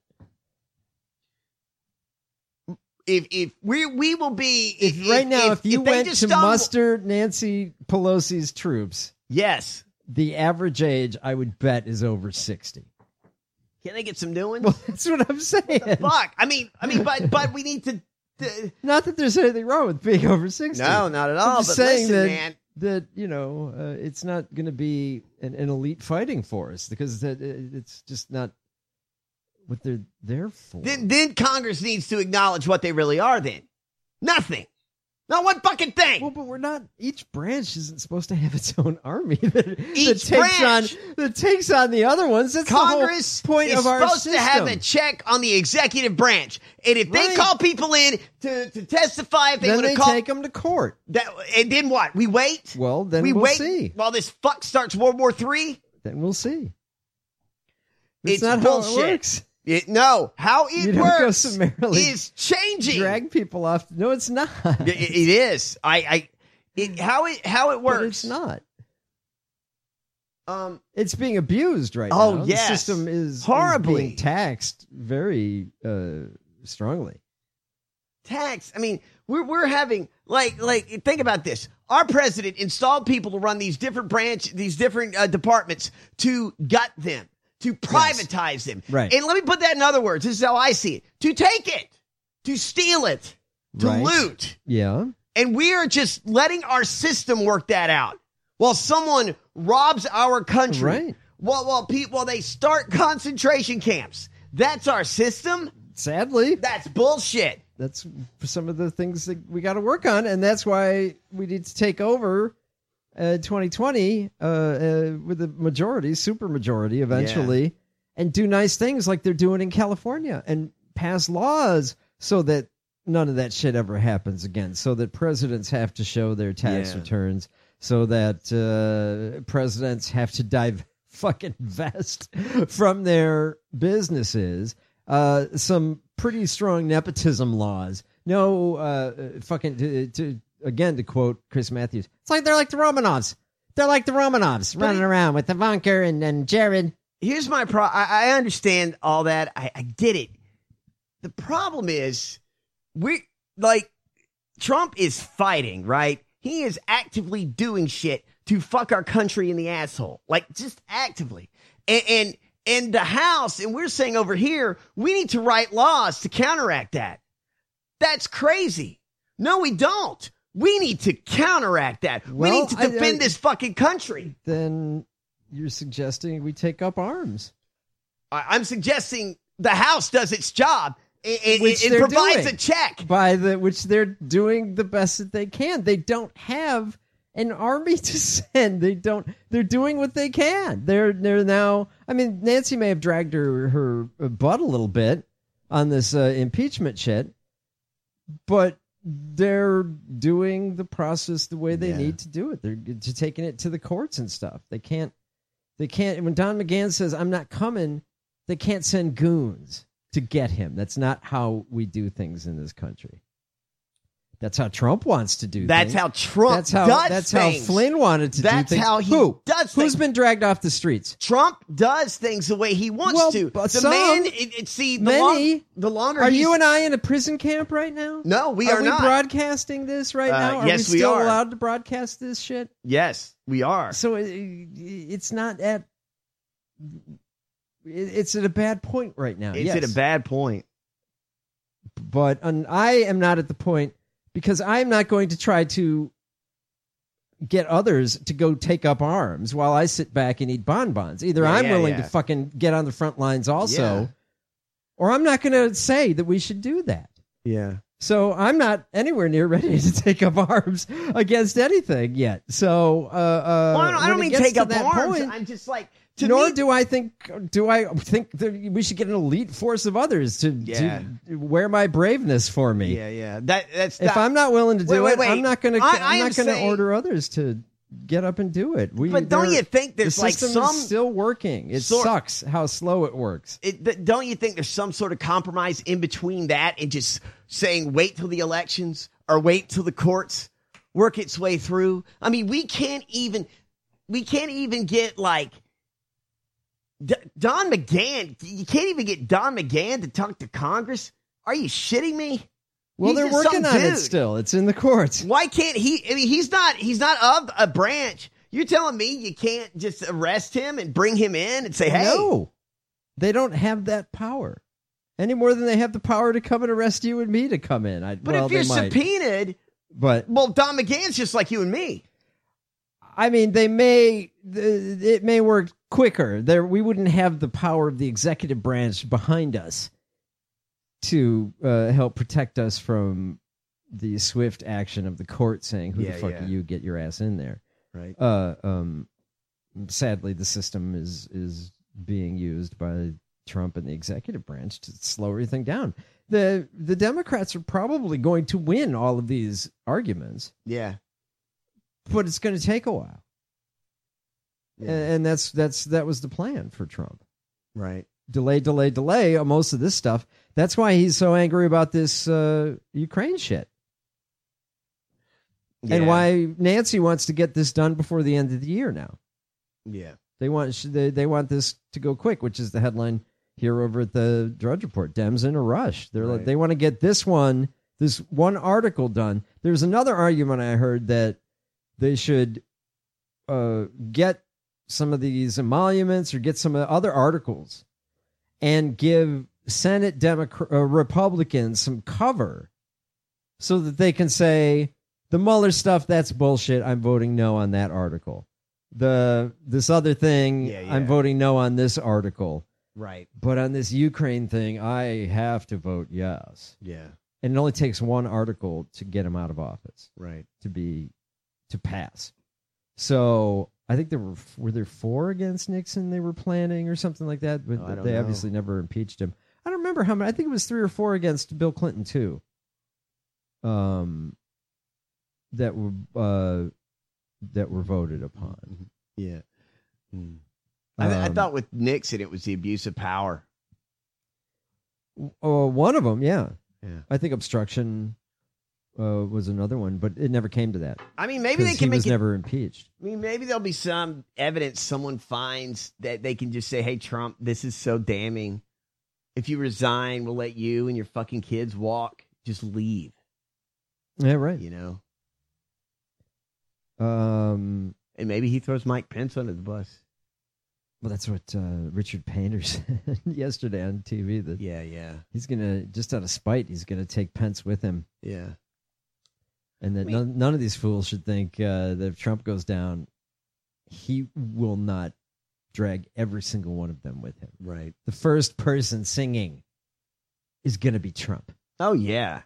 If we will be... If you went to muster Nancy Pelosi's troops... Yes. The average age, I would bet, is over 60. Can they get some new ones? Well, that's what I'm saying. Fuck. I mean, but we need to... Not that there's anything wrong with being over 60. No, not at all. I'm just but saying listen, that, man. That, you know, it's not going to be an elite fighting force because it's just not what they're there for. Then Congress needs to acknowledge what they really are then. Nothing. Not one fucking thing. Well, but we're not. Each branch isn't supposed to have its own army that takes on the other ones. That's Congress the whole point of our system. is supposed to have a check on the executive branch, and if they call people in to testify, if they then want they to take them to court. And then what? We wait. Well, then we'll see. While this fuck starts World War III. Then we'll see. It's not bullshit. how it works. How it works is changing. Drag people off. No, it's not. It is. How it works. But it's not. It's being abused right now. Oh, yes. The system is horribly being taxed very strongly. Tax. I mean, we're having like think about this. Our president installed people to run these different departments to gut them. To privatize them. Right. And let me put that in other words. This is how I see it. To take it. To steal it. To loot. Yeah. And we are just letting our system work that out. While someone robs our country. Right. While they start concentration camps. That's our system? Sadly. That's bullshit. That's some of the things that we got to work on. And that's why we need to take over 2020 with a majority, super majority eventually, and do nice things like they're doing in California and pass laws so that none of that shit ever happens again, so that presidents have to show their tax returns, so that presidents have to fucking divest from their businesses. Some pretty strong nepotism laws. No Again, to quote Chris Matthews, it's like they're like the Romanovs. They're like the Romanovs running around with Ivanka and Jared. Here's my problem. I understand all that. I get it. The problem is, Trump is fighting, right? He is actively doing shit to fuck our country in the asshole. Like, just actively. And the House, and we're saying over here, we need to write laws to counteract that. That's crazy. No, we don't. We need to counteract that. We need to defend this fucking country. Then you're suggesting we take up arms. I'm suggesting the House does its job. It provides a check. Which they're doing the best that they can. They don't have an army to send. They're doing what they can. They're now, I mean, Nancy may have dragged her butt a little bit on this impeachment shit, but they're doing the process the way they need to do it. They're taking it to the courts and stuff. They can't, when Don McGahn says, I'm not coming, they can't send goons to get him. That's not how we do things in this country. That's how Trump wants to do things. That's how Trump does things. That's how Flynn wanted to do things. That's how he does things. Who's been dragged off the streets? Trump does things the way he wants to. The longer Are you and I in a prison camp right now? No, we are not. Are we broadcasting this right now? Are yes, we still are. allowed to broadcast this shit? Yes, we are. So it's not at... It's at a bad point right now. It's at a bad point. But I am not at the point... Because I'm not going to try to get others to go take up arms while I sit back and eat bonbons. Either I'm willing to fucking get on the front lines also, or I'm not going to say that we should do that. Yeah. So I'm not anywhere near ready to take up arms against anything yet. So I don't mean take up arms. I'm just like... Do I think that we should get an elite force of others to wear my braveness for me? Yeah. That's if I'm not willing to do it, wait. I'm not going to order others to get up and do it. But don't you think there's the like system some is still working? It sucks how slow it works. Don't you think there's some sort of compromise in between that and just saying wait till the elections or wait till the courts work its way through? I mean, we can't even get like Don McGahn. You can't even get Don McGahn to talk to Congress. Are you shitting me? Well, He's they're just working some on it dude. still. It's in the courts. Why can't he? I mean, he's not of a branch. You're telling me you can't just arrest him and bring him in and say, hey. No, they don't have that power any more than they have the power to come and arrest you and me to come in. But if you're subpoenaed, well, Don McGahn's just like you and me. I mean, it may work quicker. We wouldn't have the power of the executive branch behind us to help protect us from the swift action of the court saying, who the fuck are you? Get your ass in there. Right. Sadly, the system is being used by Trump and the executive branch to slow everything down. The Democrats are probably going to win all of these arguments. Yeah. But it's going to take a while. Yeah. And that was the plan for Trump. Right. Delay on most of this stuff. That's why he's so angry about this Ukraine shit. Yeah. And why Nancy wants to get this done before the end of the year now. Yeah. They want this to go quick, which is the headline here over at the Drudge Report. Dems in a rush. They want to get this one article done. There's another argument I heard that they should get some of these emoluments or get some of the other articles and give Senate Republicans some cover so that they can say, the Mueller stuff, that's bullshit. I'm voting no on that article. This other thing, I'm voting no on this article. Right. But on this Ukraine thing, I have to vote yes. Yeah. And it only takes one article to get him out of office. Right. To pass. So I think were there 4 against Nixon they were planning or something like that, but they obviously never impeached him. I don't remember how many. I think it was 3 or 4 against Bill Clinton too. That were voted upon. Yeah. I thought with Nixon it was the abuse of power. One of them, yeah. Yeah. I think obstruction was another one, but it never came to that. I mean, maybe they can he was never impeached. I mean, maybe there'll be some evidence someone finds that they can just say, hey, Trump, this is so damning. If you resign, we'll let you and your fucking kids walk. Just leave. Yeah, right. You know? And maybe he throws Mike Pence under the bus. Well, that's what Richard Painter said yesterday on TV. That he's going to, just out of spite, he's going to take Pence with him. Yeah. And that none of these fools should think that if Trump goes down, he will not drag every single one of them with him. Right. The first person singing is going to be Trump. Oh, yeah.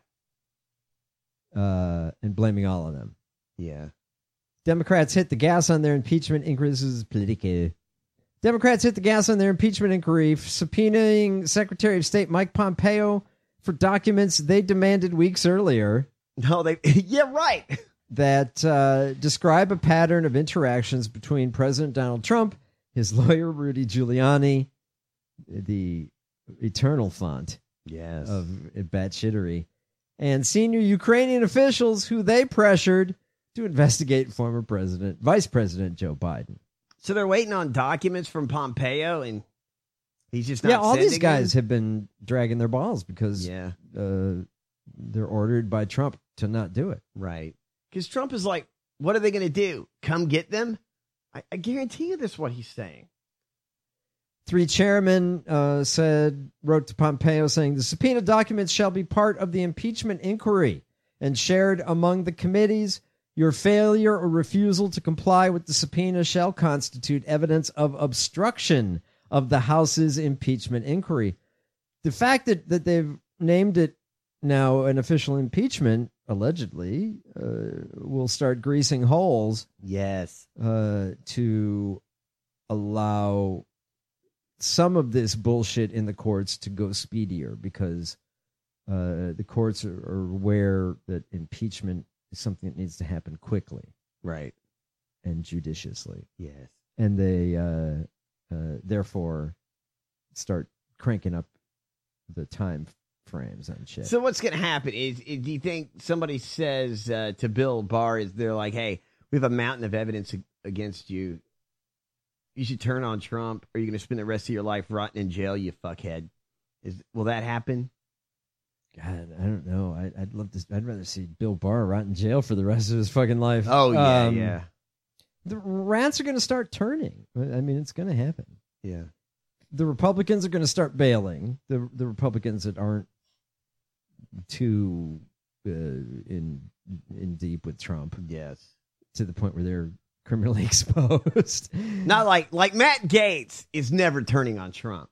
And blaming all of them. Yeah. Democrats hit the gas on their impeachment inquiry. This is Politico. Democrats hit the gas on their impeachment inquiry, subpoenaing Secretary of State Mike Pompeo for documents they demanded weeks earlier. No, yeah, right. That describe a pattern of interactions between President Donald Trump, his lawyer Rudy Giuliani, the eternal font of batshittery, and senior Ukrainian officials who they pressured to investigate former Vice President Joe Biden. So they're waiting on documents from Pompeo, and he's just not all these sending guys them? have been dragging their balls because they're ordered by Trump to not do it. Right. Because Trump is like, what are they going to do? Come get them? I guarantee you that's what he's saying. 3 chairmen wrote to Pompeo saying the subpoena documents shall be part of the impeachment inquiry and shared among the committees. Your failure or refusal to comply with the subpoena shall constitute evidence of obstruction of the House's impeachment inquiry. The fact that they've named it now an official impeachment, allegedly, will start greasing holes. Yes. To allow some of this bullshit in the courts to go speedier because the courts are aware that impeachment is something that needs to happen quickly. Right. and judiciously. Yes. And they therefore start cranking up the time frames and shit. So what's going to happen is, do you think somebody says to Bill Barr, they're like, hey, we have a mountain of evidence against you. You should turn on Trump, or you're going to spend the rest of your life rotting in jail, you fuckhead. Will that happen? God, I don't know. I'd love to. I'd rather see Bill Barr rot in jail for the rest of his fucking life. Oh, yeah, yeah. The rats are going to start turning. I mean, it's going to happen. Yeah. The Republicans are going to start bailing. The Republicans that aren't too in deep with Trump. Yes. To the point where they're criminally exposed. Not like Matt Gaetz is never turning on Trump.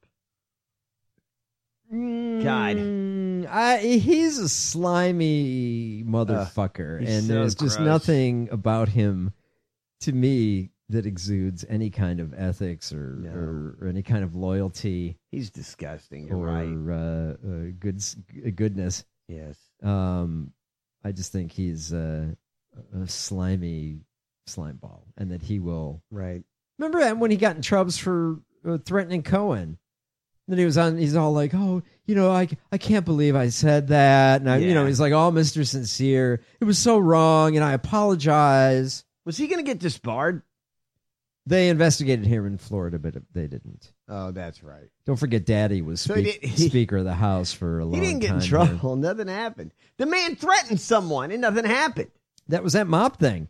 God. He's a slimy motherfucker. And so there's just gross. Nothing about him to me that exudes any kind of ethics or any kind of loyalty. He's disgusting. You're or right. Goodness. Yes. I just think he's a slimy slime ball, and that he will. Right. Remember that when he got in troubles for threatening Cohen? Then he's all like, oh, I can't believe I said that. And he's like, oh, Mr. Sincere, it was so wrong. And I apologize. Was he going to get disbarred? They investigated him in Florida, but they didn't. Oh, that's right. Don't forget Daddy was Speaker of the House for a long time. He didn't get in trouble. Nothing happened. The man threatened someone and nothing happened. That was that mop thing.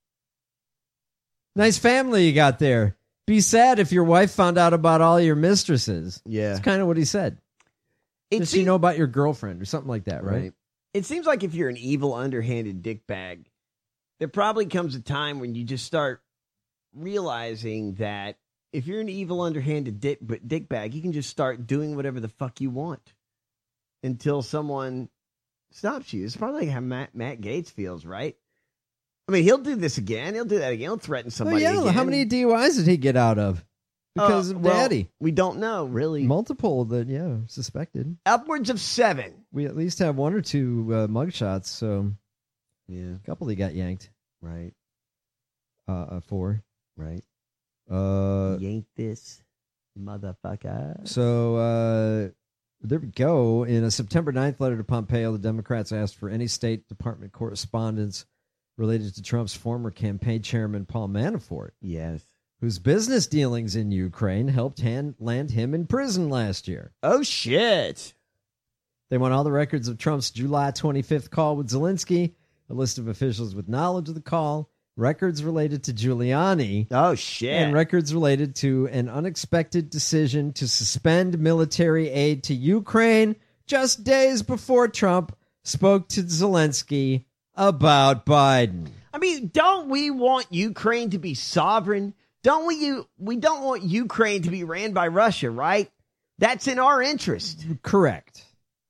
Nice family you got there. Be sad if your wife found out about all your mistresses. Yeah. That's kind of what he said. Does she know about your girlfriend or something like that, right? It seems like if you're an evil, underhanded dickbag, there probably comes a time when you just start realizing that if you're an evil, underhanded dickbag, you can just start doing whatever the fuck you want until someone stops you. It's probably how Matt Gaetz feels, right? I mean, he'll do this again. He'll do that again. He'll threaten somebody again. How many DUIs did he get out of? Because of Daddy. We don't know, really. Multiple that, suspected. Upwards of 7. We at least have 1 or 2 mugshots, so yeah, a couple he got yanked. Right. 4. Right. Yank this, motherfucker. So there we go. In a September 9th letter to Pompeo, the Democrats asked for any State Department correspondence related to Trump's former campaign chairman, Paul Manafort. Yes. Whose business dealings in Ukraine helped land him in prison last year. Oh, shit. They want all the records of Trump's July 25th call with Zelensky, a list of officials with knowledge of the call, records related to Giuliani. Oh, shit. And records related to an unexpected decision to suspend military aid to Ukraine just days before Trump spoke to Zelensky about Biden. I mean, don't we want Ukraine to be sovereign? Don't we don't want Ukraine to be ran by Russia, right? That's in our interest. Correct.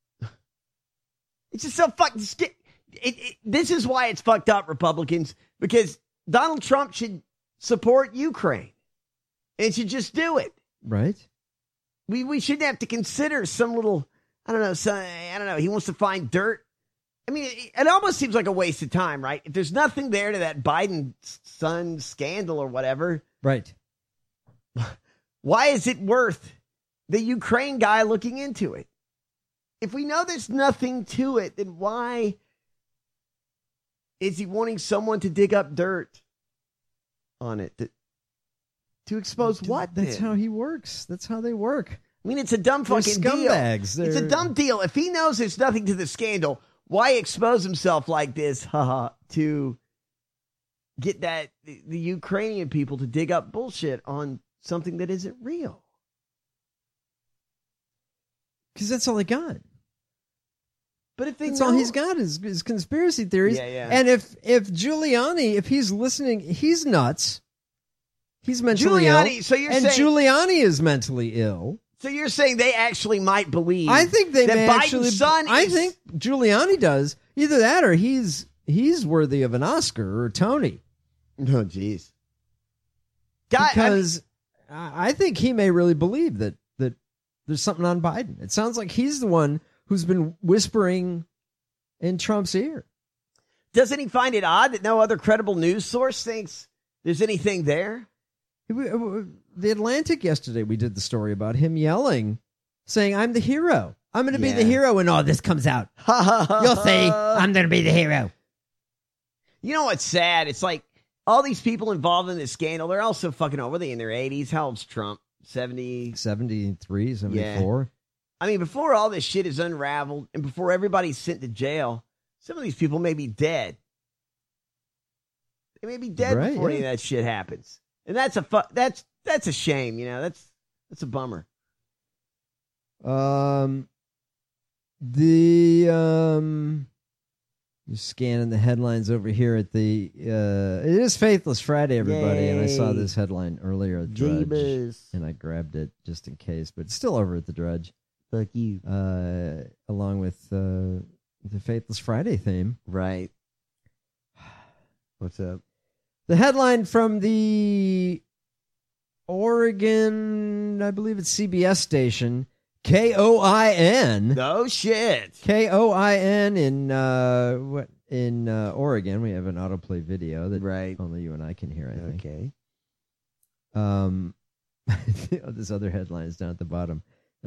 It's just so fucking... This is why it's fucked up, Republicans, because Donald Trump should support Ukraine and should just do it. Right. We shouldn't have to consider some little, I don't know, he wants to find dirt. I mean, it almost seems like a waste of time, right? If there's nothing there to that Biden son scandal or whatever. Right. Why is it worth the Ukraine guy looking into it? If we know there's nothing to it, then why is he wanting someone to dig up dirt on it to expose what? That's then? how he works. That's how they work. I mean, it's a dumb fucking scumbags. deal. It's a dumb deal. If he knows there's nothing to the scandal, why expose himself like this, to get the Ukrainian people to dig up bullshit on something that isn't real? Because that's all they got. But if that's all he's got is conspiracy theories. Yeah. And if Giuliani, if he's listening, he's nuts. He's mentally ill. So you're saying Giuliani is mentally ill. So you're saying they actually might believe? I think they that may Biden's actually. son I think Giuliani does. Either that, or he's worthy of an Oscar or a Tony. Oh, jeez. Because I think he may really believe that there's something on Biden. It sounds like he's the one who's been whispering in Trump's ear. Doesn't he find it odd that no other credible news source thinks there's anything there. The Atlantic yesterday, we did the story about him yelling, saying, I'm the hero. I'm going to be the hero when all this comes out. You'll see. I'm going to be the hero. You know what's sad? It's like all these people involved in this scandal, they're all so fucking old. Were they in their 80s? How old's Trump? 70? 73, 74. Yeah. I mean, before all this shit is unraveled and before everybody's sent to jail, some of these people may be dead. They may be dead before any of that shit happens. And that's a shame, you know. That's a bummer. Just scanning the headlines over here at the it is Faithless Friday, everybody. Yay. And I saw this headline earlier at Drudge, and I grabbed it just in case, but it's still over at the Drudge. Fuck you. Along with the Faithless Friday theme. Right. What's up? The headline from the Oregon, I believe it's CBS station, KOIN. Oh shit. KOIN in Oregon. We have an autoplay video that only you and I can hear, I think. Okay. This other headline is down at the bottom.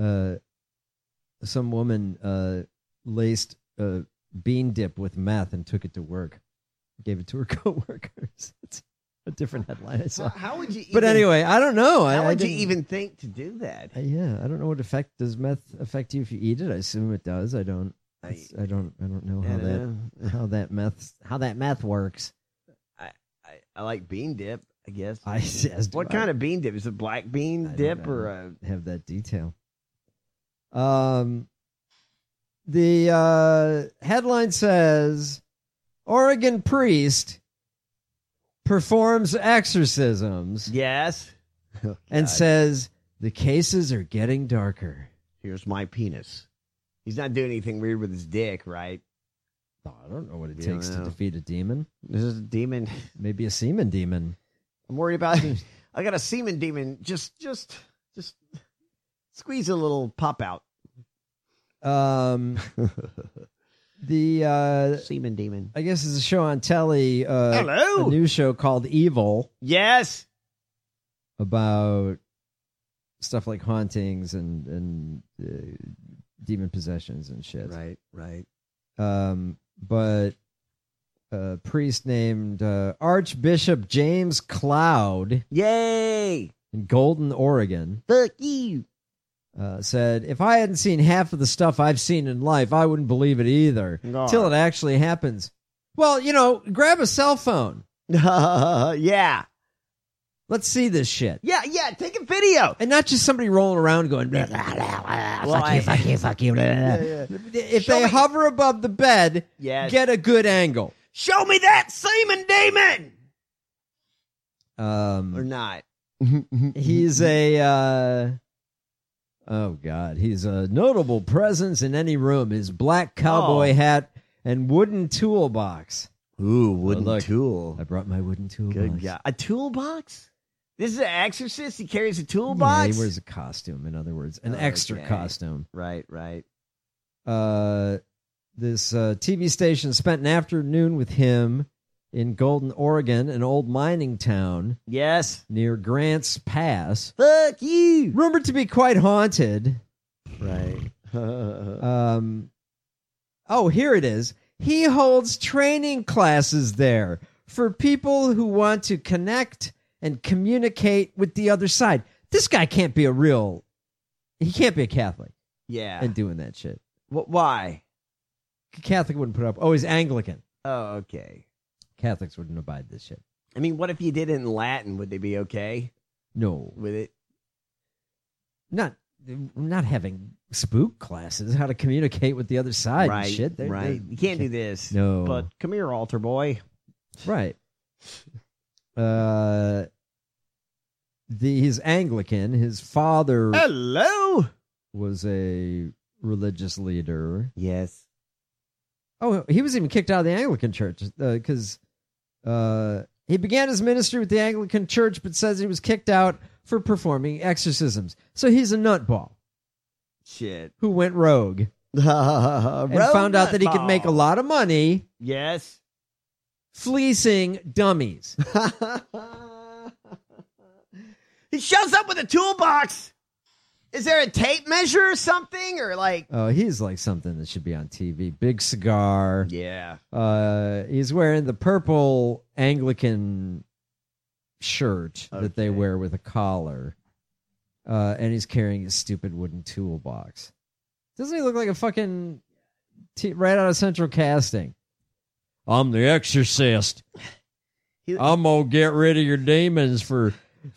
Some woman laced bean dip with meth and took it to work. Gave it to her coworkers. It's a different headline I saw. How would you? But anyway, I don't know. How would you even think to do that? Yeah, I don't know what effect does meth affect you if you eat it. I assume it does. I don't know how that meth works. I like bean dip. I guess. What kind of bean dip? Is it black bean dip or have that detail? The headline says Oregon priest performs exorcisms. Yes. And says the cases are getting darker. Here's my penis. He's not doing anything weird with his dick, right? Oh, I don't know what it takes to defeat a demon. This is a demon. Maybe a semen demon. I'm worried about I got a semen demon. Just squeeze a little pop out. The semen demon. I guess it's a show on telly. Hello. A new show called Evil. Yes. About stuff like hauntings and demon possessions and shit. Right. But a priest named Archbishop James Cloud. Yay! In Golden, Oregon. Fuck you. Said, if I hadn't seen half of the stuff I've seen in life, I wouldn't believe it either. Till it actually happens. Well, grab a cell phone. Yeah. Let's see this shit. Yeah, take a video. And not just somebody rolling around going, blah, blah, blah, blah, fuck you. Blah, blah. Yeah. If they hover above the bed, get a good angle. Show me that semen demon! Or not. He's a... Oh, God. He's a notable presence in any room. His black cowboy hat and wooden toolbox. Ooh, wooden tool. I brought my wooden toolbox. Good guy. A toolbox? This is an exorcist? He carries a toolbox? Yeah, he wears a costume, in other words. An extra costume. Right. This TV station spent an afternoon with him in Golden, Oregon, an old mining town. Yes. Near Grants Pass. Fuck you. Rumored to be quite haunted. Right. Here it is. He holds training classes there for people who want to connect and communicate with the other side. This guy can't be he can't be a Catholic. Yeah. And doing that shit. Why? Catholic wouldn't put up. Oh, he's Anglican. Oh, okay. Catholics wouldn't abide this shit. I mean, what if you did it in Latin? Would they be okay? No. With it? Not having spook classes, how to communicate with the other side and shit. You can't do this. No. But come here, altar boy. Right. He's Anglican. His father was a religious leader. Yes. Oh, he was even kicked out of the Anglican church because he began his ministry with the Anglican church, but says he was kicked out for performing exorcisms. So he's a nutball. Shit. Who went rogue. And found out that he could make a lot of money. Yes. Fleecing dummies. He shows up with a toolbox. Is there a tape measure or something? Or like... Oh, he's like something that should be on TV. Big cigar. Yeah. He's wearing the purple Anglican shirt that they wear with a collar. And he's carrying his stupid wooden toolbox. Doesn't he look like a fucking... right out of Central Casting? I'm the exorcist. I'm going to get rid of your demons for...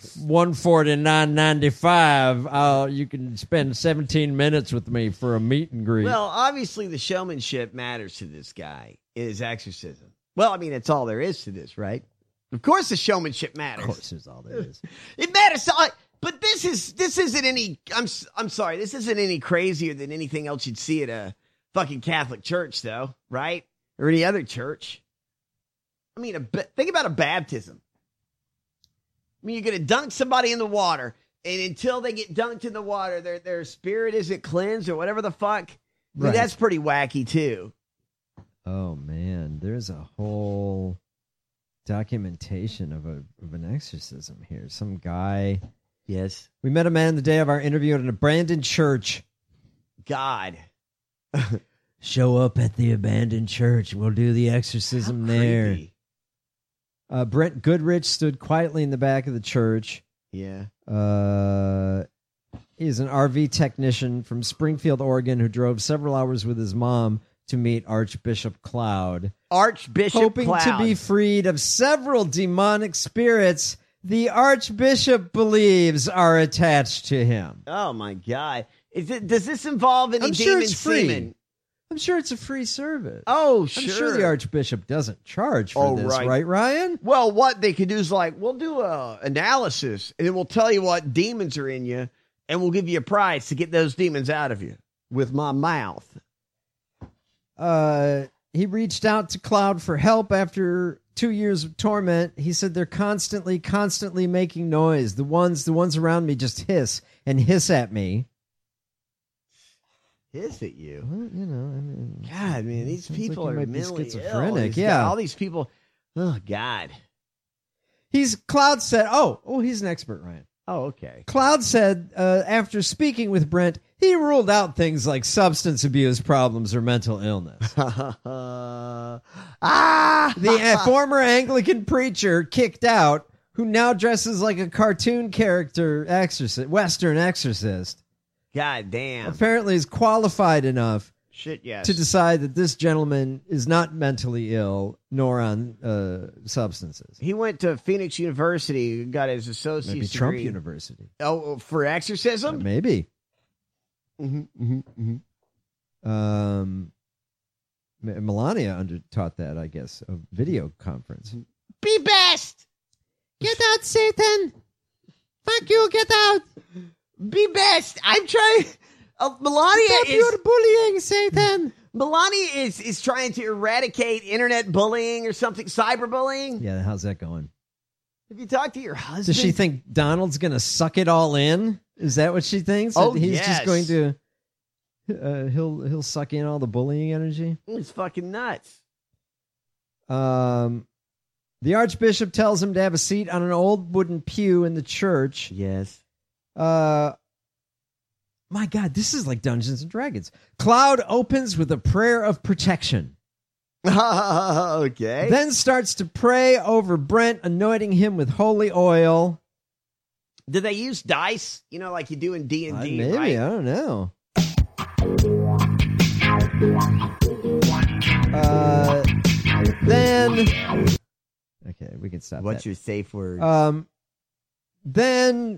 $149.95. You can spend 17 minutes with me for a meet and greet. Well, obviously the showmanship matters to this guy. His exorcism. Well, I mean, it's all there is to this, right? Of course, the showmanship matters. Of course, it's all there is. It matters. But this isn't any. I'm sorry. This isn't any crazier than anything else you'd see at a fucking Catholic church, though, right? Or any other church. I mean, think about a baptism. I mean, you're going to dunk somebody in the water, and until they get dunked in the water, their spirit isn't cleansed or whatever the fuck. I mean, that's pretty wacky, too. Oh, man. There's a whole documentation of an exorcism here. Some guy. Yes. We met a man the day of our interview at an abandoned church. God. Show up at the abandoned church. We'll do the exorcism there. Brent Goodrich stood quietly in the back of the church. Yeah. He's an RV technician from Springfield, Oregon, who drove several hours with his mom to meet Archbishop Cloud. Hoping to be freed of several demonic spirits the Archbishop believes are attached to him. Oh, my God. Does this involve any demon semen? I'm sure it's a free service. Oh, sure. I'm sure the Archbishop doesn't charge for this, right, Ryan? Well, what they could do is we'll do a analysis, and then we'll tell you what demons are in you, and we'll give you a prize to get those demons out of you with my mouth. He reached out to Cloud for help after 2 years of torment. He said they're constantly making noise. The ones around me just hiss at me. Hiss at you? Well, you know, I mean, God, man, these people are mentally schizophrenic. Ill. All these people. Oh, God. Cloud said, he's an expert, Ryan. Oh, okay. Cloud said after speaking with Brent, he ruled out things like substance abuse problems or mental illness. The former Anglican preacher kicked out, who now dresses like a cartoon character Western exorcist. God damn. Apparently is qualified enough yes. to decide that this gentleman is not mentally ill nor on substances. He went to Phoenix University, got his associate's Maybe degree. Trump University. Oh, for exorcism? Maybe. Mm-hmm. Melania taught that, I guess, a video conference. Be best! Get out, Satan! Fuck you, get out! Be best! I'm trying... Melania Stop your bullying, Satan! Melania is trying to eradicate internet bullying or something, cyberbullying. Yeah, how's that going? Have you talked to your husband? Does she think Donald's going to suck it all in? Is that what she thinks? Oh, he's yes. just going to... he'll suck in all the bullying energy? It's fucking nuts. The Archbishop tells him to have a seat on an old wooden pew in the church. Yes. My God, this is like Dungeons and Dragons. Cloud opens with a prayer of protection. Okay. Then starts to pray over Brent, anointing him with holy oil. Did they use dice? You know, like you do in D&D, maybe, right? I don't know. Then... Okay, we can stop What's that. your safe word? Then...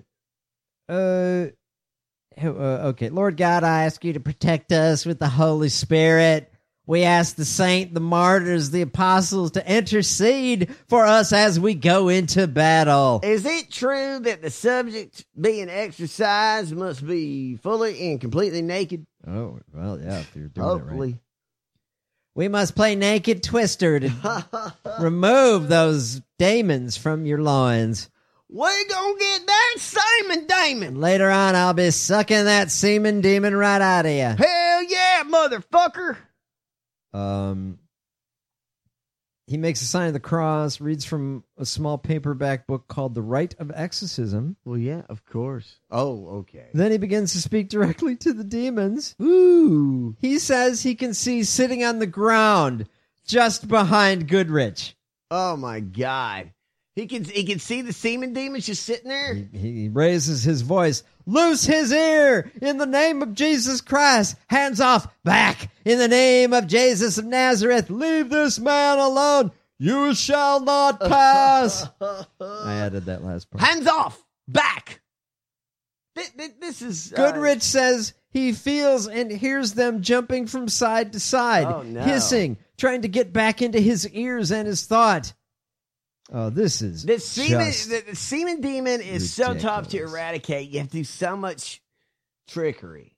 okay, Lord God, I ask you to protect us with the Holy Spirit. We ask the saint, the martyrs, the apostles to intercede for us as we go into battle. Is it true that the subject being exercised must be fully and completely naked? Oh, well, yeah, if you're doing Hopefully. it right. We must play naked twister to remove those demons from your loins. We're gonna get that Simon Damon. Later on, I'll be sucking that semen demon right out of you. Hell yeah, motherfucker. He makes a sign of the cross, reads from a small paperback book called The Rite of Exorcism. Well, yeah, of course. Oh, okay. Then he begins to speak directly to the demons. Ooh. He says he can see sitting on the ground just behind Goodrich. Oh, my God. He can see the semen demons just sitting there? He raises his voice. Loose his ear in the name of Jesus Christ. Hands off. Back in the name of Jesus of Nazareth. Leave this man alone. You shall not pass. I added that last part. Hands off. Back. This is... Goodrich says he feels and hears them jumping from side to side. Oh, no. Hissing. Trying to get back into his ears and his thought. Oh, this is the semen demon is ridiculous. So tough to eradicate. You have to do so much trickery.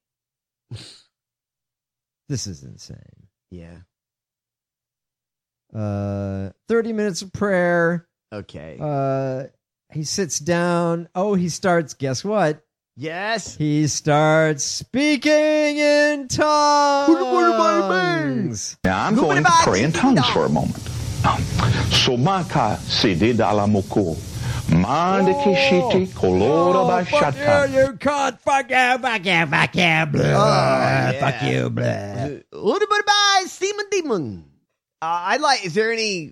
This is insane. Yeah. 30 minutes of prayer. Okay. He sits down. Oh, he starts, guess what? Yes. He starts speaking in tongues. Now, I'm going to pray in tongues for a moment. Somaka sidi dalamoko. Mande kishiti kolora bashata. You can't. Fuck you, fuck you, fuck you, blah. Fuck you, blah. What about semen demon? I'd like, is there any...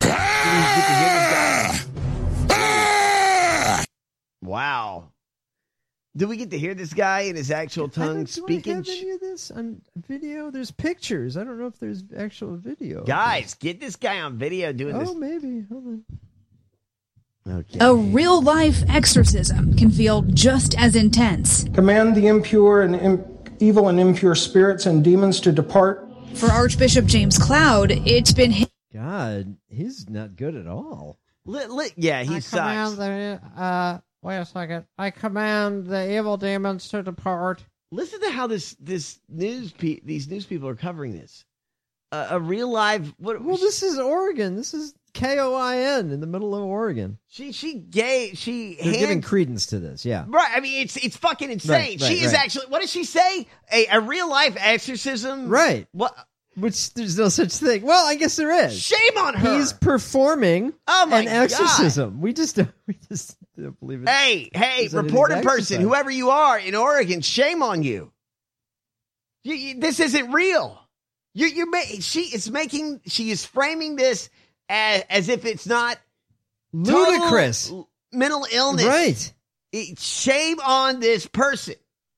Wow. Do we get to hear this guy in his actual tongue speaking? Do I have any of this on video? There's pictures. I don't know if there's actual video. Guys, get this guy on video doing this. Oh, maybe. Hold on. Okay. A real-life exorcism can feel just as intense. Command the impure and evil and impure spirits and demons to depart. For Archbishop James Cloud, it's been... God, he's not good at all. Yeah, he sucks. Wait a second. I command the evil demons to depart. Listen to how these news people are covering this. A real live... Well, this is Oregon. This is KOIN in the middle of Oregon. They're giving credence to this, yeah. Right, I mean, it's fucking insane. Right, she is actually... What did she say? A real life exorcism? Right. What... Which there's no such thing. Well, I guess there is. Shame on her. He's performing an exorcism. God. We just don't believe it. Hey, reported person, whoever you are in Oregon, shame on you. This isn't real. She is framing this as if it's not ludicrous mental illness. Right. Shame on this person.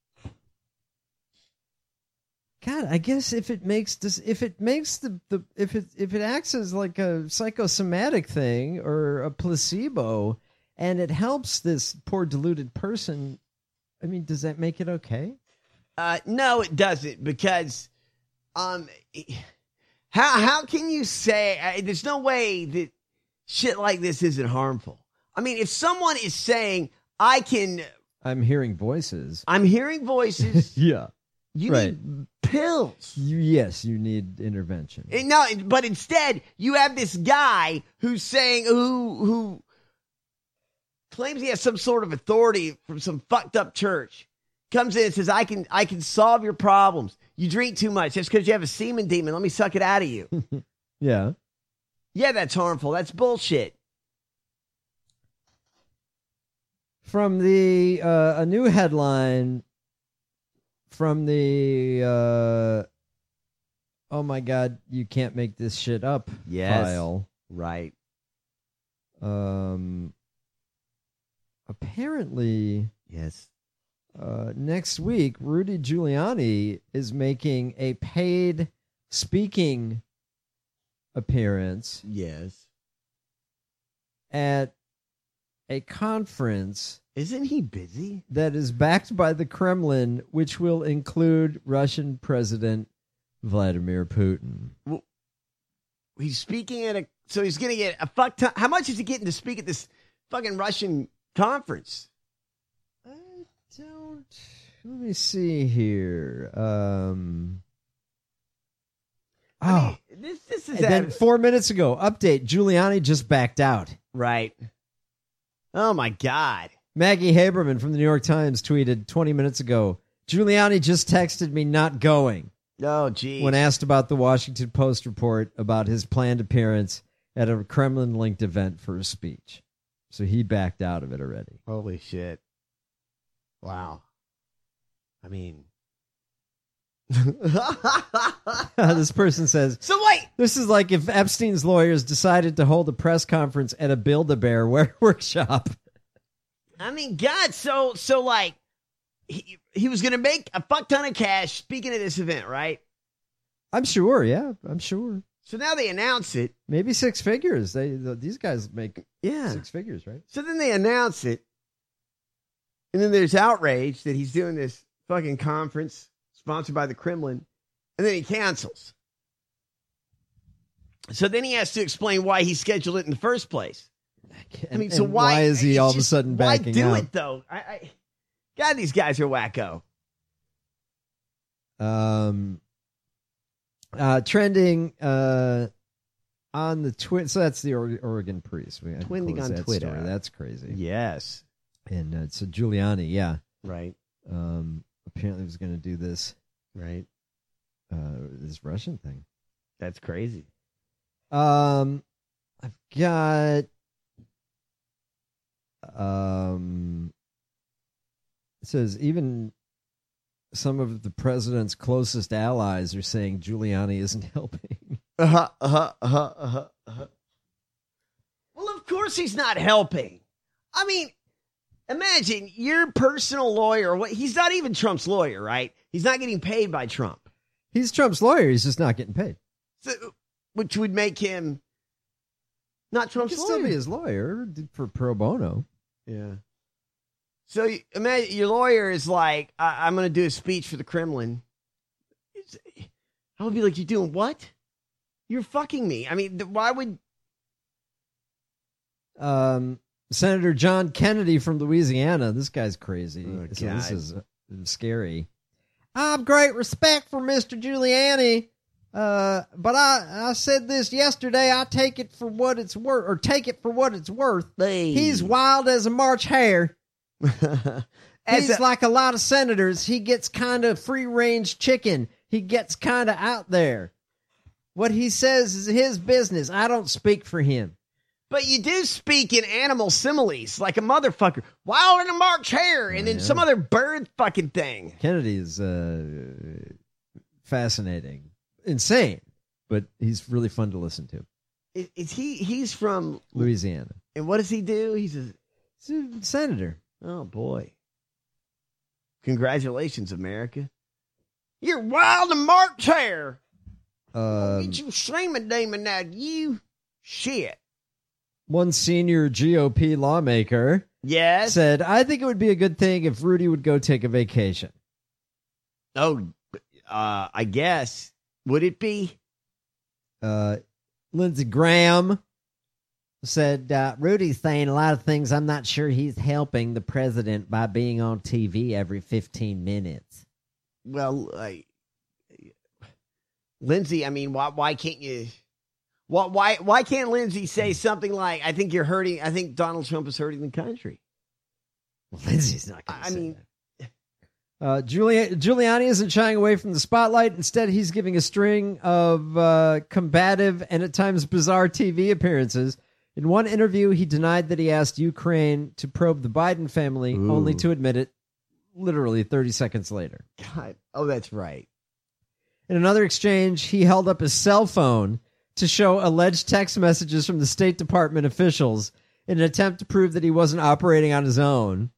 God, I guess if it acts as like a psychosomatic thing or a placebo and it helps this poor deluded person, I mean, does that make it okay? No, it doesn't, because how can you say there's no way that shit like this isn't harmful? I mean, if someone is saying I'm hearing voices. Yeah. You need pills. Yes, you need intervention. No, but instead, you have this guy who's saying, who claims he has some sort of authority from some fucked up church, comes in and says, I can solve your problems. You drink too much. Just because you have a semen demon, let me suck it out of you. Yeah. Yeah, that's harmful. That's bullshit. From a new headline from the oh my God, you can't make this shit up file. Right. Apparently, yes. Next week, Rudy Giuliani is making a paid speaking appearance. Yes. At a conference. Isn't he busy? That is backed by the Kremlin, which will include Russian President Vladimir Putin. Well, he's speaking so he's going to get a fuck ton. How much is he getting to speak at this fucking Russian conference? Let me see here. This is. And then 4 minutes ago, update: Giuliani just backed out. Right. Oh my God. Maggie Haberman from the New York Times tweeted 20 minutes ago, Giuliani just texted me not going. Oh, geez. When asked about the Washington Post report about his planned appearance, at a Kremlin-linked event for a speech. So he backed out of it already. Holy shit. Wow. I mean... This person says, so wait, this is like if Epstein's lawyers decided to hold a press conference at a Build-A-Bear workshop. I mean, God, so like, he was going to make a fuck ton of cash speaking at this event, right? I'm sure, yeah, I'm sure. So now they announce it. Maybe 6 figures. These guys make 6 figures, right? So then they announce it. And then there's outrage that he's doing this fucking conference sponsored by the Kremlin. And then he cancels. So then he has to explain why he scheduled it in the first place. I mean, so why is he all of a sudden backing out? Why do it, though? God, these guys are wacko. Trending on the Twitter. So that's the Oregon priest. Trending on Twitter. Story. That's crazy. Yes. And so Giuliani, yeah. Right. Apparently was going to do this. Right. This Russian thing. That's crazy. I've got it says even some of the president's closest allies are saying Giuliani isn't helping. Well, of course he's not helping. I mean, imagine your personal lawyer. He's not even Trump's lawyer, right? He's not getting paid by Trump. He's Trump's lawyer. He's just not getting paid. So, which would make him not Trump's lawyer. Still be his lawyer for pro bono. Yeah. So imagine your lawyer is like, I'm going to do a speech for the Kremlin. I would be like, you're doing what? You're fucking me. I mean, why would... Senator John Kennedy from Louisiana. This guy's crazy. So God. This is scary. I have great respect for Mr. Giuliani. But I said this yesterday. I take it for what it's worth, or take it for what it's worth. Hey. He's wild as a March hare. He's like a lot of senators. He gets kind of free-range chicken. He gets kind of out there. What he says is his business. I don't speak for him. But you do speak in animal similes, like a motherfucker. Wild in a March hare, and then some other bird fucking thing. Kennedy is fascinating. Insane, but he's really fun to listen to. He's from Louisiana. And what does he do? He's a senator. Oh, boy. Congratulations, America. You're wild and March hare. Get you streaming demon now, you shit. One senior GOP lawmaker said, I think it would be a good thing if Rudy would go take a vacation. Oh, I guess. Would it be? Lindsey Graham said, Rudy's saying a lot of things. I'm not sure he's helping the president by being on TV every 15 minutes. Well, Lindsey, I mean, why can't you... Why can't Lindsey say something like, I think Donald Trump is hurting the country? Well, Lindsey's not going to say that. Giuliani isn't shying away from the spotlight. Instead, he's giving a string of combative and at times bizarre TV appearances. In one interview, he denied that he asked Ukraine to probe the Biden family, only to admit it literally 30 seconds later. God. Oh, that's right. In another exchange, he held up his cell phone to show alleged text messages from the State Department officials in an attempt to prove that he wasn't operating on his own.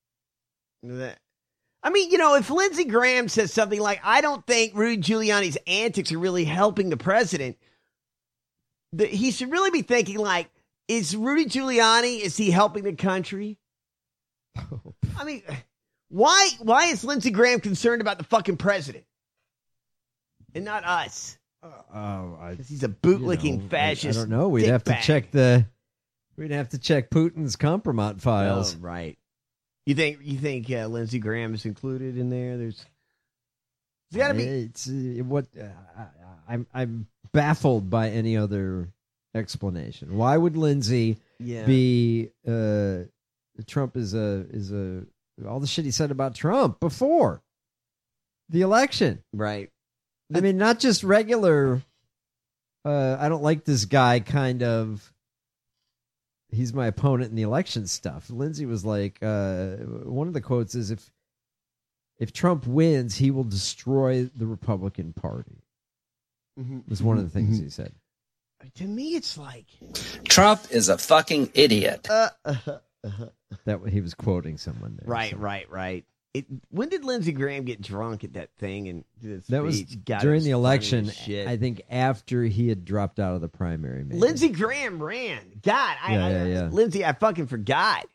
I mean, if Lindsey Graham says something like, I don't think Rudy Giuliani's antics are really helping the president, he should really be thinking like, is Rudy Giuliani, is he helping the country? I mean, why is Lindsey Graham concerned about the fucking president and not us? Because he's a bootlicking fascist. I don't know. We'd have to check Putin's compromise files. Oh, right. You think Lindsey Graham is included in there? There's got to be. I'm baffled by any other explanation. Why would Lindsey be? Trump is all the shit he said about Trump before the election, right? I mean, not just regular I don't like this guy kind of, he's my opponent in the election stuff. Lindsay was like, one of the quotes is, if Trump wins, he will destroy the Republican Party. Was one of the things he said. To me, it's like Trump is a fucking idiot. That he was quoting someone there. Right. When did Lindsey Graham get drunk at that thing and do the That was speech? God, during it was the funny election. as shit. I think after he had dropped out of the primary. Maybe. Lindsey Graham ran. God, Yeah. Lindsey, I fucking forgot.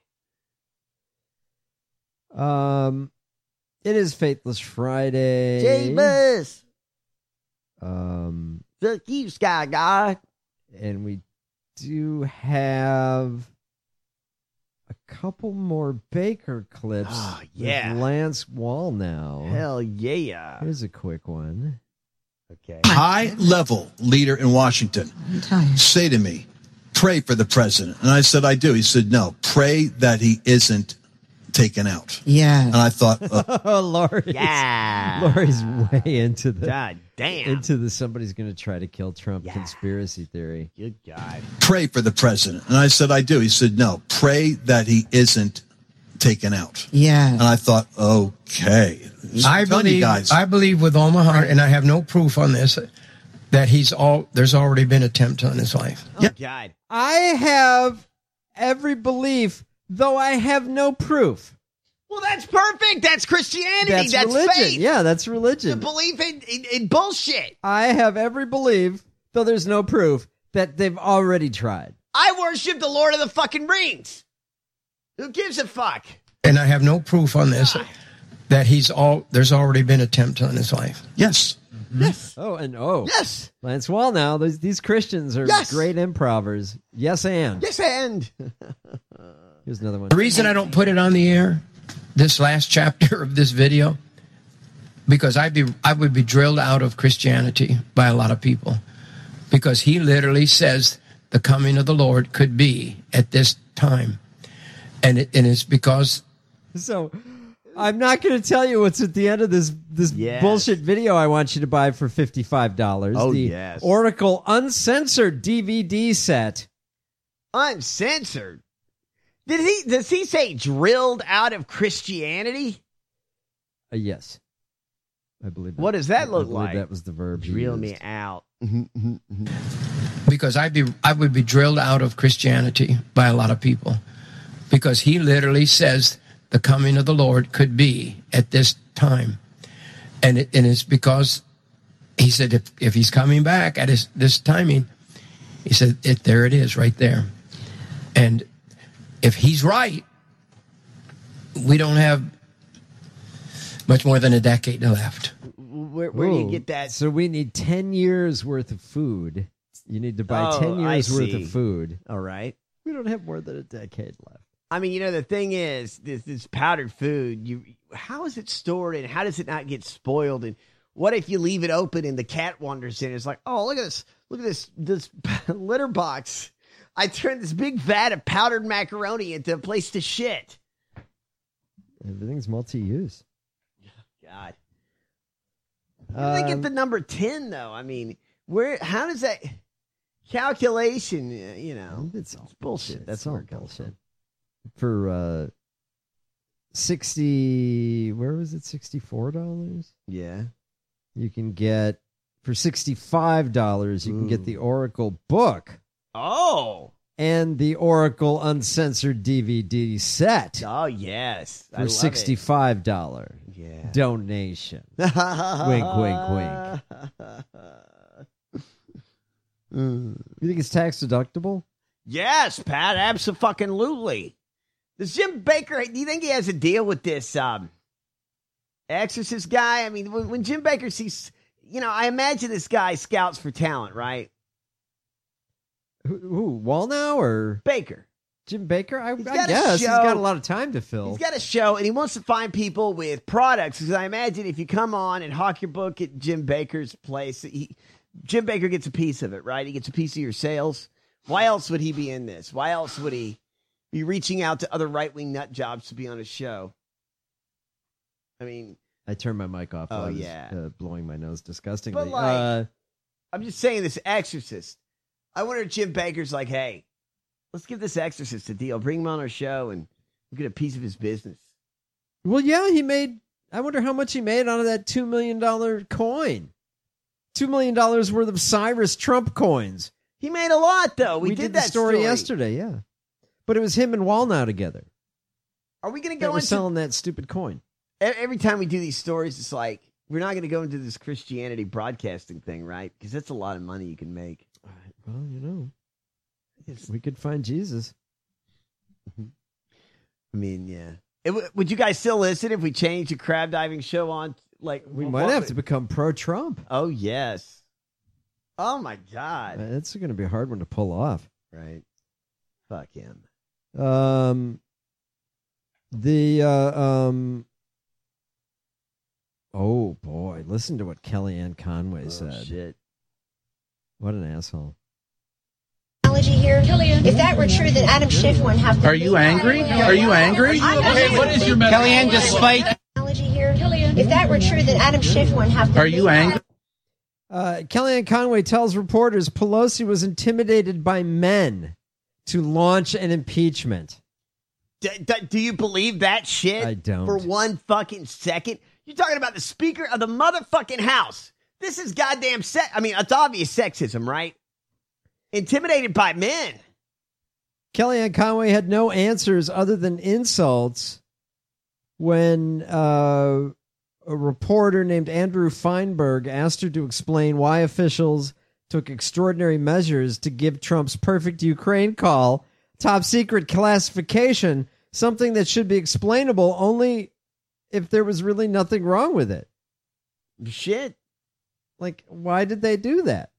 It is Faithless Friday. James. Fuck you, Sky God. And we do have a couple more Baker clips. Oh, yeah. With Lance Wallnau. Hell yeah. Here's a quick one. Okay. High-level leader in Washington say to me, pray for the president. And I said, I do. He said, no, pray that he isn't taken out. Yeah. And I thought, Lori's way into the God damn. into the somebody's going to try to kill Trump conspiracy theory. Good God. pray for the president. And I said, I do. He said, no, pray that he isn't taken out. Yeah. And I thought, okay. I believe with all my heart, and I have no proof on this, that there's already been attempts on his life. Oh, God. I have every belief, though I have no proof. Well, that's perfect. That's Christianity. That's religion. faith. Yeah, that's religion. The belief in bullshit. I have every belief, though there's no proof, that they've already tried. I worship the Lord of the fucking Rings. Who gives a fuck? And I have no proof on this, that there's already been attempts on his life. Yes. Yes. Yes. Lance Wallnau, these Christians are great improvers. Yes, and. Yes, and. Here's another one. The reason I don't put it on the air, this last chapter of this video, because I would be drilled out of Christianity by a lot of people, because he literally says the coming of the Lord could be at this time, and it's because. So, I'm not going to tell you what's at the end of this bullshit video I want you to buy for $55. Oh, the yes. Oracle Uncensored DVD set. Uncensored? Does he say drilled out of Christianity? Yes. I believe that. What does that look I believe like? That was the verb. Drill me out. Because I would be drilled out of Christianity by a lot of people, because he literally says the coming of the Lord could be at this time, and it's because he said if he's coming back at this timing, he said there it is right there, and if he's right, we don't have much more than a decade left. Where do you get that? So we need 10 years worth of food. You need to buy 10 years worth of food. All right. We don't have more than a decade left. I mean, the thing is, this powdered food, how is it stored and how does it not get spoiled? And what if you leave it open and the cat wanders in? It's like, oh, look at this litter box. I turned this big vat of powdered macaroni into a place to shit. Everything's multi-use. God. How do they get the number 10, though? I mean, how does that calculation, It's bullshit. That's all bullshit. For 60, where was it? $64? Yeah. You can get, for $65, you can get the Oracle book. Oh. And the Oracle Uncensored DVD set. Oh, yes. For $65 donation. Wink, wink, wink. You think it's tax deductible? Yes, Pat, abso-fucking-lutely. Does Jim Baker, do you think he has a deal with this Exorcist guy? I mean, when Jim Baker sees, I imagine this guy scouts for talent, right? Who, Wallnau or Baker? Jim Baker? I guess. He's got a lot of time to fill. He's got a show, and he wants to find people with products, because I imagine if you come on and hawk your book at Jim Baker's place, Jim Baker gets a piece of it, right? He gets a piece of your sales. Why else would he be in this? Why else would he be reaching out to other right-wing nut jobs to be on his show? I mean... I turned my mic off while I was blowing my nose disgustingly. But I'm just saying this Exorcist. I wonder if Jim Bakker's like, hey, let's give this Exorcist a deal. Bring him on our show and we'll get a piece of his business. Well, yeah, I wonder how much he made out of that $2 million coin. $2 million worth of Cyrus Trump coins. He made a lot, though. We did that story yesterday, yeah. But it was him and Wallnow together. Are we going to go into selling that stupid coin? Every time we do these stories, it's like, we're not going to go into this Christianity broadcasting thing, right? Because that's a lot of money you can make. Well, we could find Jesus. I mean, yeah. Would you guys still listen if we changed the crab diving show on? Like, we might have to become pro-Trump. Oh, yes. Oh, my God. It's going to be a hard one to pull off. Right. Fuck him. Oh, boy. Listen to what Kellyanne Conway said. Shit. What an asshole. Here. If that were true, then Adam Schiff wouldn't have to. Are you angry? Are you angry? Okay, what is your message? Kellyanne, despite... Here. If that were true, then Adam Schiff wouldn't have to. Are you angry? Kellyanne Conway tells reporters Pelosi was intimidated by men to launch an impeachment. Do you believe that shit? I don't. For one fucking second? You're talking about the Speaker of the motherfucking House. This is goddamn it's obvious sexism, right? Intimidated by men. Kellyanne Conway had no answers other than insults when a reporter named Andrew Feinberg asked her to explain why officials took extraordinary measures to give Trump's perfect Ukraine call top secret classification, something that should be explainable only if there was really nothing wrong with it. Shit. Like, why did they do that?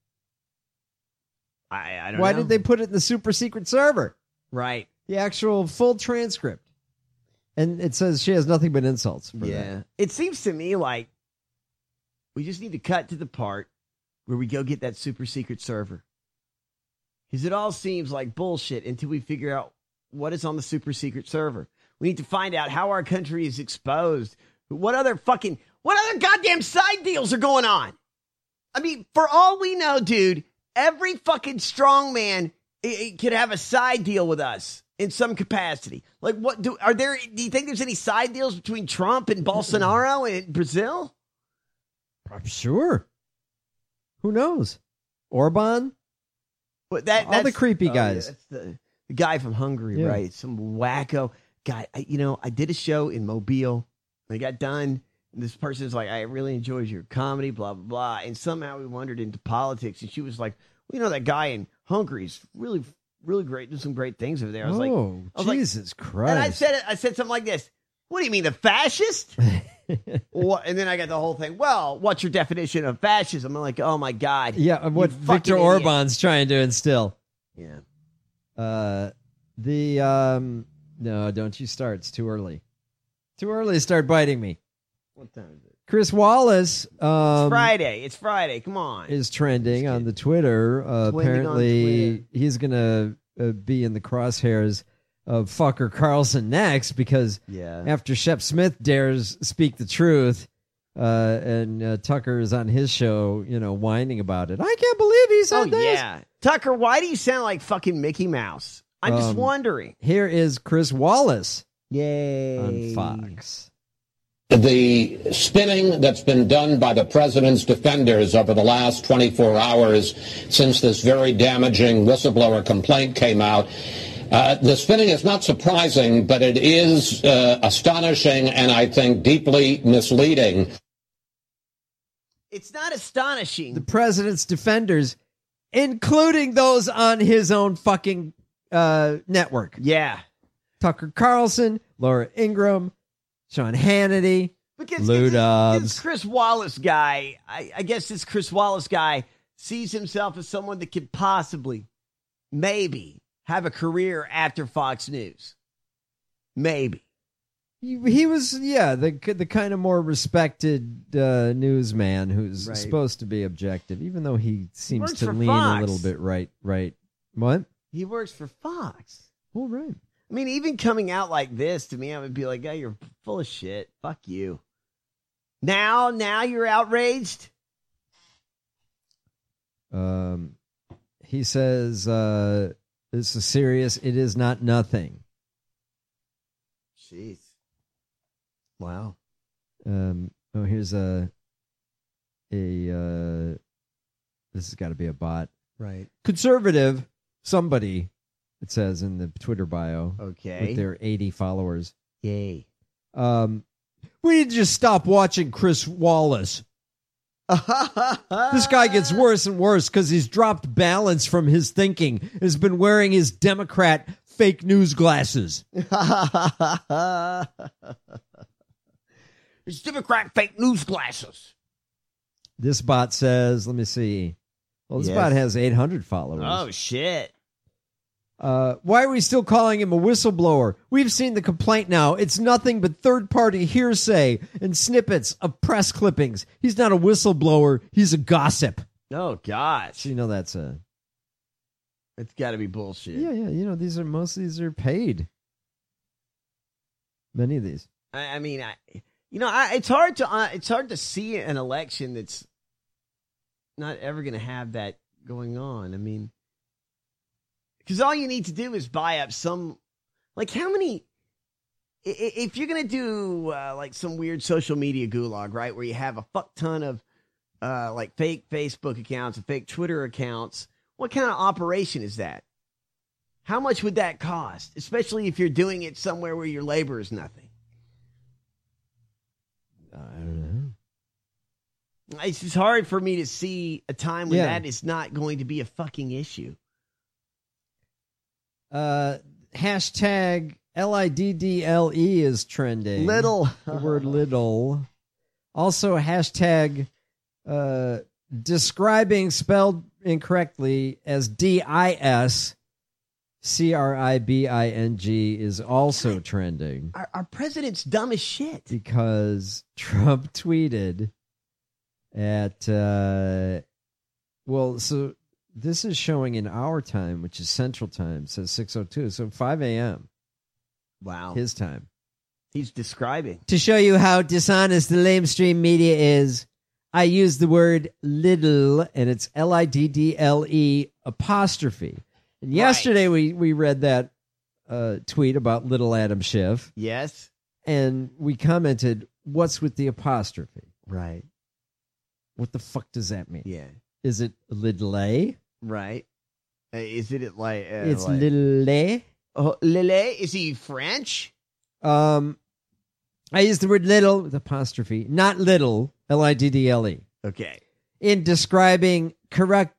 I don't know. Why did they put it in the super secret server? Right. The actual full transcript. And it says she has nothing but insults for that. It seems to me like we just need to cut to the part where we go get that super secret server. Because it all seems like bullshit until we figure out what is on the super secret server. We need to find out how our country is exposed. What other goddamn side deals are going on? I mean, for all we know, dude, every fucking strongman could have a side deal with us in some capacity. Like, do you think there's any side deals between Trump and Bolsonaro in Brazil? I'm sure. Who knows? Orban? But all the creepy guys. Yeah, that's the guy from Hungary, right? Some wacko guy. I did a show in Mobile. I got done. And this person is like, I really enjoyed your comedy, blah, blah, blah. And somehow we wandered into politics. And she was like, well, that guy in Hungary is really, really great. Doing some great things over there. I was Jesus Christ. And I said something like this. What do you mean, the fascist? And then I got the whole thing. Well, what's your definition of fascism? I'm like, oh, my God. Yeah, what Viktor Orban's trying to instill. Yeah. No, don't you start. It's too early. Too early to start biting me. What time is it? Chris Wallace. It's Friday. Come on. Is trending on the Twitter. Apparently, he's going to be in the crosshairs of Fucker Carlson next because after Shep Smith dares speak the truth, and Tucker is on his show, whining about it. I can't believe he said this. Yeah. Tucker, why do you sound like fucking Mickey Mouse? I'm just wondering. Here is Chris Wallace. Yay. On Fox. The spinning that's been done by the president's defenders over the last 24 hours since this very damaging whistleblower complaint came out, the spinning is not surprising, but it is astonishing and I think deeply misleading. It's not astonishing. The president's defenders, including those on his own fucking network. Yeah. Tucker Carlson, Laura Ingraham, Sean Hannity, Lou Dobbs. This Chris Wallace guy, I guess this Chris Wallace guy sees himself as someone that could possibly, maybe, have a career after Fox News. Maybe. He was, the kind of more respected newsman who's supposed to be objective, even though he seems to lean a little bit right. What? He works for Fox. All right. I mean, even coming out like this, to me, I would be like, oh, you're full of shit. Fuck you. Now you're outraged? He says, this is serious. It is not nothing. Jeez. Wow. Here's this has got to be a bot. Right. Conservative, somebody, it says in the Twitter bio. Okay. With their 80 followers. Yay. We need to just stop watching Chris Wallace. This guy gets worse and worse because he's dropped balance from his thinking and has been wearing his Democrat fake news glasses. It's Democrat fake news glasses. This bot says, let me see. Well, this bot has 800 followers. Oh, shit. Why are we still calling him a whistleblower? We've seen the complaint now. It's nothing but third-party hearsay and snippets of press clippings. He's not a whistleblower. He's a gossip. Oh, gosh. So, that's a... It's got to be bullshit. Yeah. Most of these are paid. Many of these. It's hard to see an election that's not ever going to have that going on. I mean, because all you need to do is buy up some, like how many, if you're going to do like some weird social media gulag, right, where you have a fuck ton of like fake Facebook accounts and fake Twitter accounts, what kind of operation is that? How much would that cost? Especially if you're doing it somewhere where your labor is nothing. I don't know. It's just hard for me to see a time when that is not going to be a fucking issue. Hashtag LIDDLE is trending. Little. The word little. Also hashtag describing spelled incorrectly as DISCRIBING is also trending. Our president's dumb as shit. Because Trump tweeted at, so this is showing in our time, which is Central Time, says 6:02, so 5 a.m. Wow. His time. He's describing. To show you how dishonest the lamestream media is, I use the word little, and it's LIDDLE apostrophe. And yesterday we read that tweet about little Adam Schiff. Yes. And we commented, what's with the apostrophe? Right. What the fuck does that mean? Yeah. Is it little A? Right. Is it like... it's little A. Oh, Lele? Is he French? I use the word little with apostrophe, not little, LIDDLE. Okay. In describing corrupt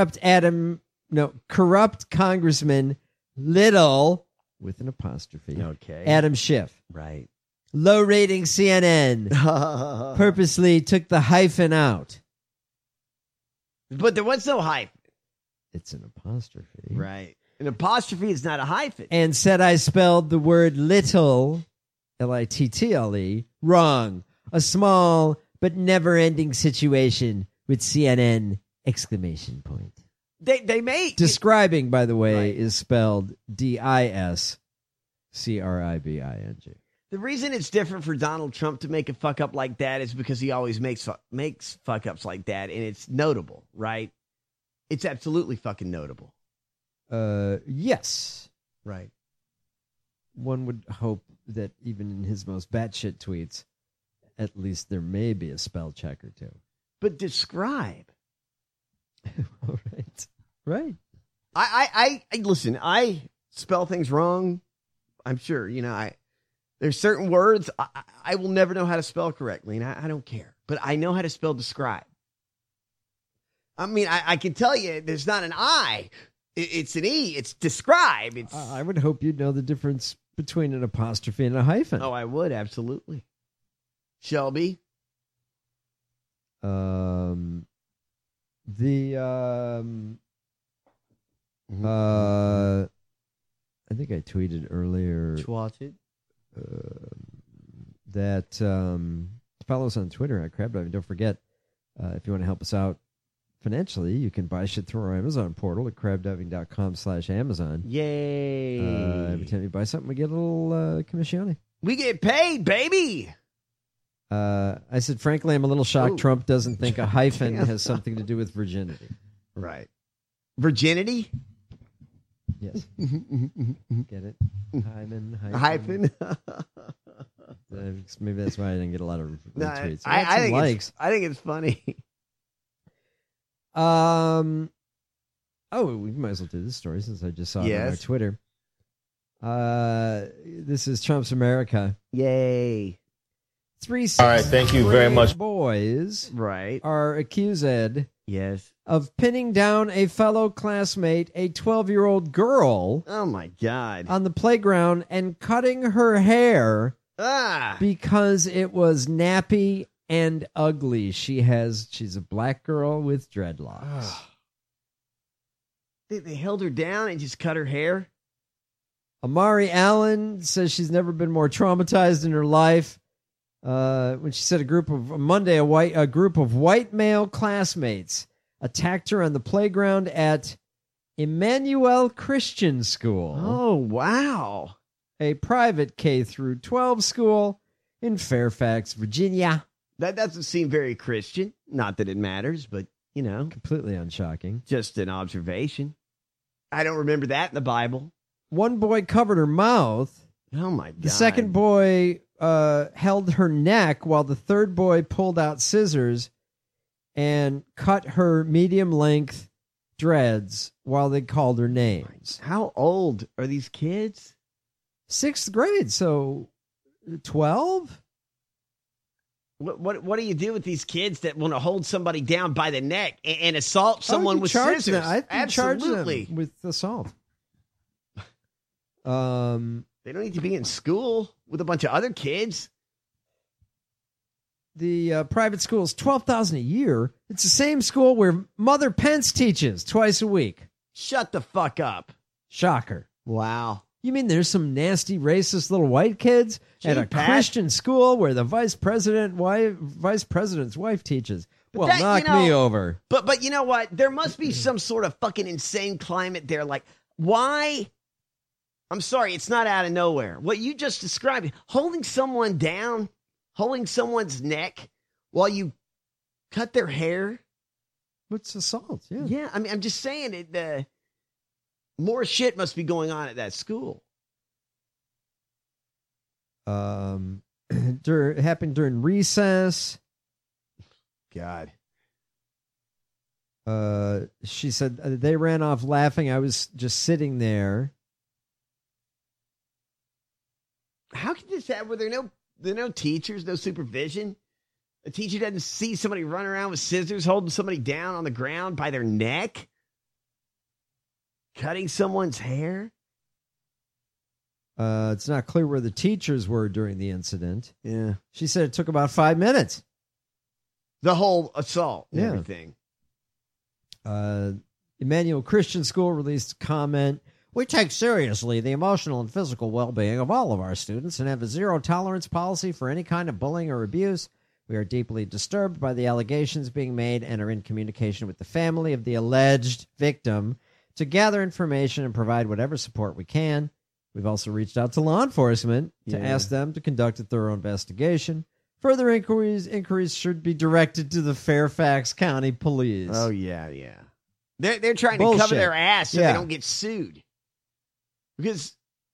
Congressman Little, with an apostrophe. Okay. Adam Schiff. Right. Low rating CNN purposely took the hyphen out. But there was no hyphen. It's an apostrophe. Right. An apostrophe is not a hyphen. And said I spelled the word little, LITTLE, wrong. A small but never-ending situation with CNN, exclamation point. They may... Describing, by the way, is spelled DISCRIBING. The reason it's different for Donald Trump to make a fuck up like that is because he always makes fuck ups like that, and it's notable, right? It's absolutely fucking notable. Yes. Right. One would hope that even in his most batshit tweets, at least there may be a spell check or two. But describe. All right. I listen, I spell things wrong. I'm sure, there's certain words I will never know how to spell correctly, and I don't care. But I know how to spell describe. I mean, I can tell you there's not an I. It's an E. It's describe. It's. I would hope you'd know the difference between an apostrophe and a hyphen. Oh, I would, absolutely. Shelby? I think I tweeted earlier that follow us on Twitter at Crab Diving. Don't forget, if you want to help us out financially, you can buy shit through our Amazon portal at crabdiving.com/Amazon. Yay! Every time you buy something, we get a little commissione. We get paid, baby! I said, frankly, I'm a little shocked Trump doesn't think a hyphen has something to do with virginity. Right. Virginity? Yes. Get it? Hymen. Maybe that's why I didn't get a lot of retweets. I think it's funny. We might as well do this story since I just saw it on our Twitter. This is Trump's America. Yay. All right, thank you very much. Boys right. are accused yes. of pinning down a fellow classmate, a 12-year-old girl. Oh, my God. On the playground and cutting her hair because it was nappy and ugly. She's a black girl with dreadlocks. They held her down and just cut her hair? Amari Allen says she's never been more traumatized in her life. When she said a group of white male classmates attacked her on the playground at Emmanuel Christian School. Oh, wow. A private K-12 school in Fairfax, Virginia. That doesn't seem very Christian. Not that it matters, but, you know. Completely unshocking. Just an observation. I don't remember that in the Bible. One boy covered her mouth. Oh, my God. The second boy held her neck while the third boy pulled out scissors and cut her medium-length dreads while they called her names. How old are these kids? 6th grade, so 12? What do you do with these kids that want to hold somebody down by the neck and assault someone with scissors? I'd charge them with assault. They don't need to be in school with a bunch of other kids. The private school is $12,000 a year. It's the same school where Mother Pence teaches twice a week. Shut the fuck up. Shocker. Wow. You mean there's some nasty, racist little white kids at a Christian school where the vice president's wife teaches? Well, knock me over. But you know what? There must be some sort of fucking insane climate there. Like, why? I'm sorry, it's not out of nowhere. What you just described, holding someone down, holding someone's neck while you cut their hair. What's assault? Yeah. Yeah, I mean, I'm just saying it. More shit must be going on at that school. It happened during recess. God. She said they ran off laughing. I was just sitting there. How can this happen? Were there no teachers, no supervision? A teacher doesn't see somebody run around with scissors, holding somebody down on the ground by their neck? Cutting someone's hair? It's not clear where the teachers were during the incident. Yeah. She said it took about 5 minutes. The whole assault and everything. Emmanuel Christian School released a comment. We take seriously the emotional and physical well-being of all of our students and have a zero-tolerance policy for any kind of bullying or abuse. We are deeply disturbed by the allegations being made and are in communication with the family of the alleged victim to gather information and provide whatever support we can. We've also reached out to law enforcement to ask them to conduct a thorough investigation. Further inquiries should be directed to the Fairfax County Police. Oh, yeah. They're trying to cover their ass so they don't get sued. Because,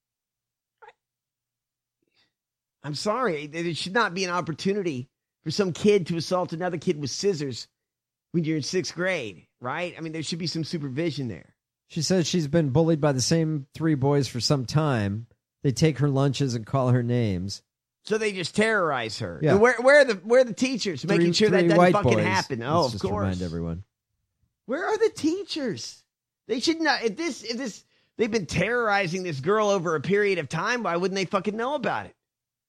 I'm sorry, there should not be an opportunity for some kid to assault another kid with scissors when you're in 6th grade, right? I mean, there should be some supervision there. She says she's been bullied by the same 3 boys for some time. They take her lunches and call her names. So they just terrorize her. Yeah. And where are the teachers making sure that doesn't fucking happen? Oh, Let's of just course. Remind everyone. Where are the teachers? They should not. If this, they've been terrorizing this girl over a period of time. Why wouldn't they fucking know about it?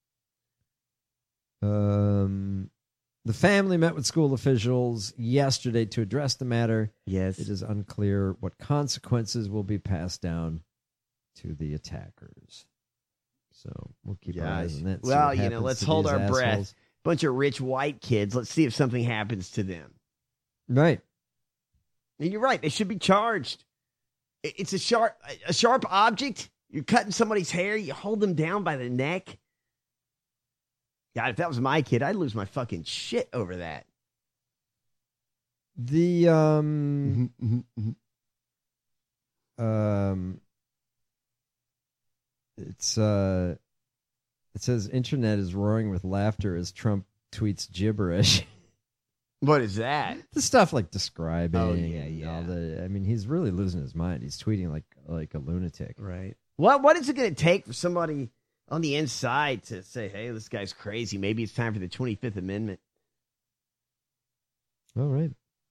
The family met with school officials yesterday to address the matter. Yes. It is unclear what consequences will be passed down to the attackers. So we'll keep our eyes on that. Well, let's hold our breath. Bunch of rich white kids. Let's see if something happens to them. Right. And you're right. They should be charged. It's a sharp object. You're cutting somebody's hair. You hold them down by the neck. God, if that was my kid, I'd lose my fucking shit over that. The it says internet is roaring with laughter as Trump tweets gibberish. What is that? The stuff like describing. Oh, yeah. All I mean, he's really losing his mind. He's tweeting like a lunatic. Right. What is it going to take for somebody on the inside to say, hey, this guy's crazy. Maybe it's time for the 25th Amendment. All right.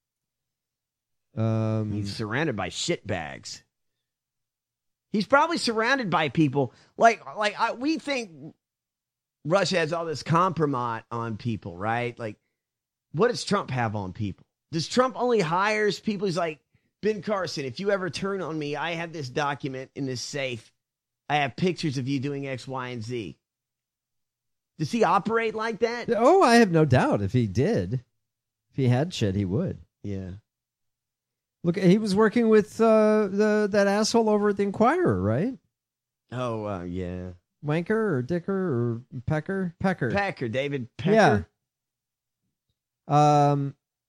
He's surrounded by shitbags. He's probably surrounded by people we think Russia has all this compromise on people, right? Like, what does Trump have on people? Does Trump only hires people? He's like, Ben Carson, if you ever turn on me, I have this document in this safe. I have pictures of you doing X, Y, and Z. Does he operate like that? Oh, I have no doubt. If he did, if he had shit, he would. Yeah. Look, he was working with that asshole over at the Inquirer, right? Oh, yeah. Wanker or Dicker or Pecker? Pecker, David Pecker. Yeah.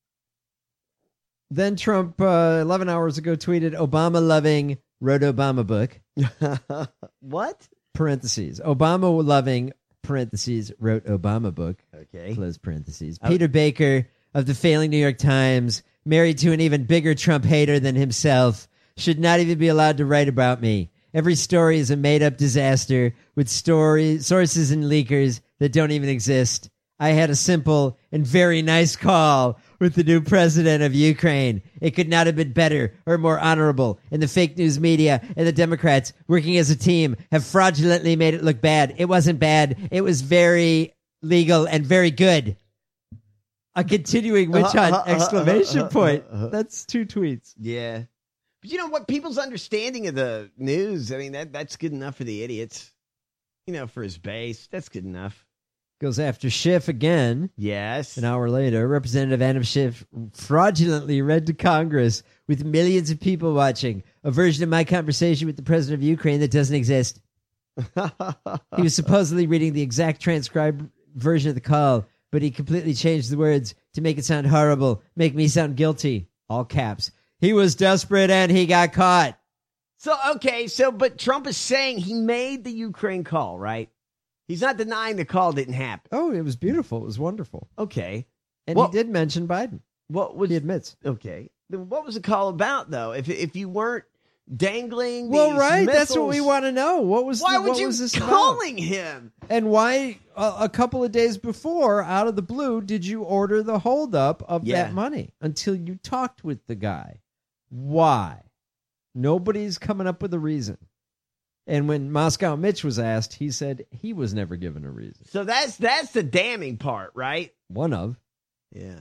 Then Trump, 11 hours ago, tweeted, Obama-loving wrote Obama book. What? Parentheses. Obama-loving, parentheses, wrote Obama book. Okay. Close parentheses. Peter Baker of the failing New York Times, married to an even bigger Trump hater than himself, should not even be allowed to write about me. Every story is a made-up disaster with sources and leakers that don't even exist. I had a simple and very nice call with the new president of Ukraine. It could not have been better or more honorable, and the fake news media and the Democrats, working as a team, have fraudulently made it look bad. It wasn't bad. It was very legal and very good. A continuing witch hunt, exclamation point. That's 2 tweets. Yeah. But you know what? People's understanding of the news, I mean, that's good enough for the idiots. You know, for his base, that's good enough. Goes after Schiff again. Yes. An hour later, Representative Adam Schiff fraudulently read to Congress with millions of people watching a version of my conversation with the president of Ukraine that doesn't exist. He was supposedly reading the exact transcribed version of the call, but he completely changed the words to make it sound horrible, make me sound guilty. All caps. He was desperate and he got caught. But Trump is saying he made the Ukraine call, right? He's not denying the call didn't happen. Oh, it was beautiful. It was wonderful. Okay. And he did mention Biden. He admits. Okay. Then what was the call about, though? If you weren't dangling these right. missiles, That's what we want to know. Why would you this calling him? And why, a couple of days before, out of the blue, did you order the holdup of that money until you talked with the guy? Why? Nobody's coming up with a reason. And when Moscow Mitch was asked, he said he was never given a reason. So that's the damning part, right? One of. Yeah.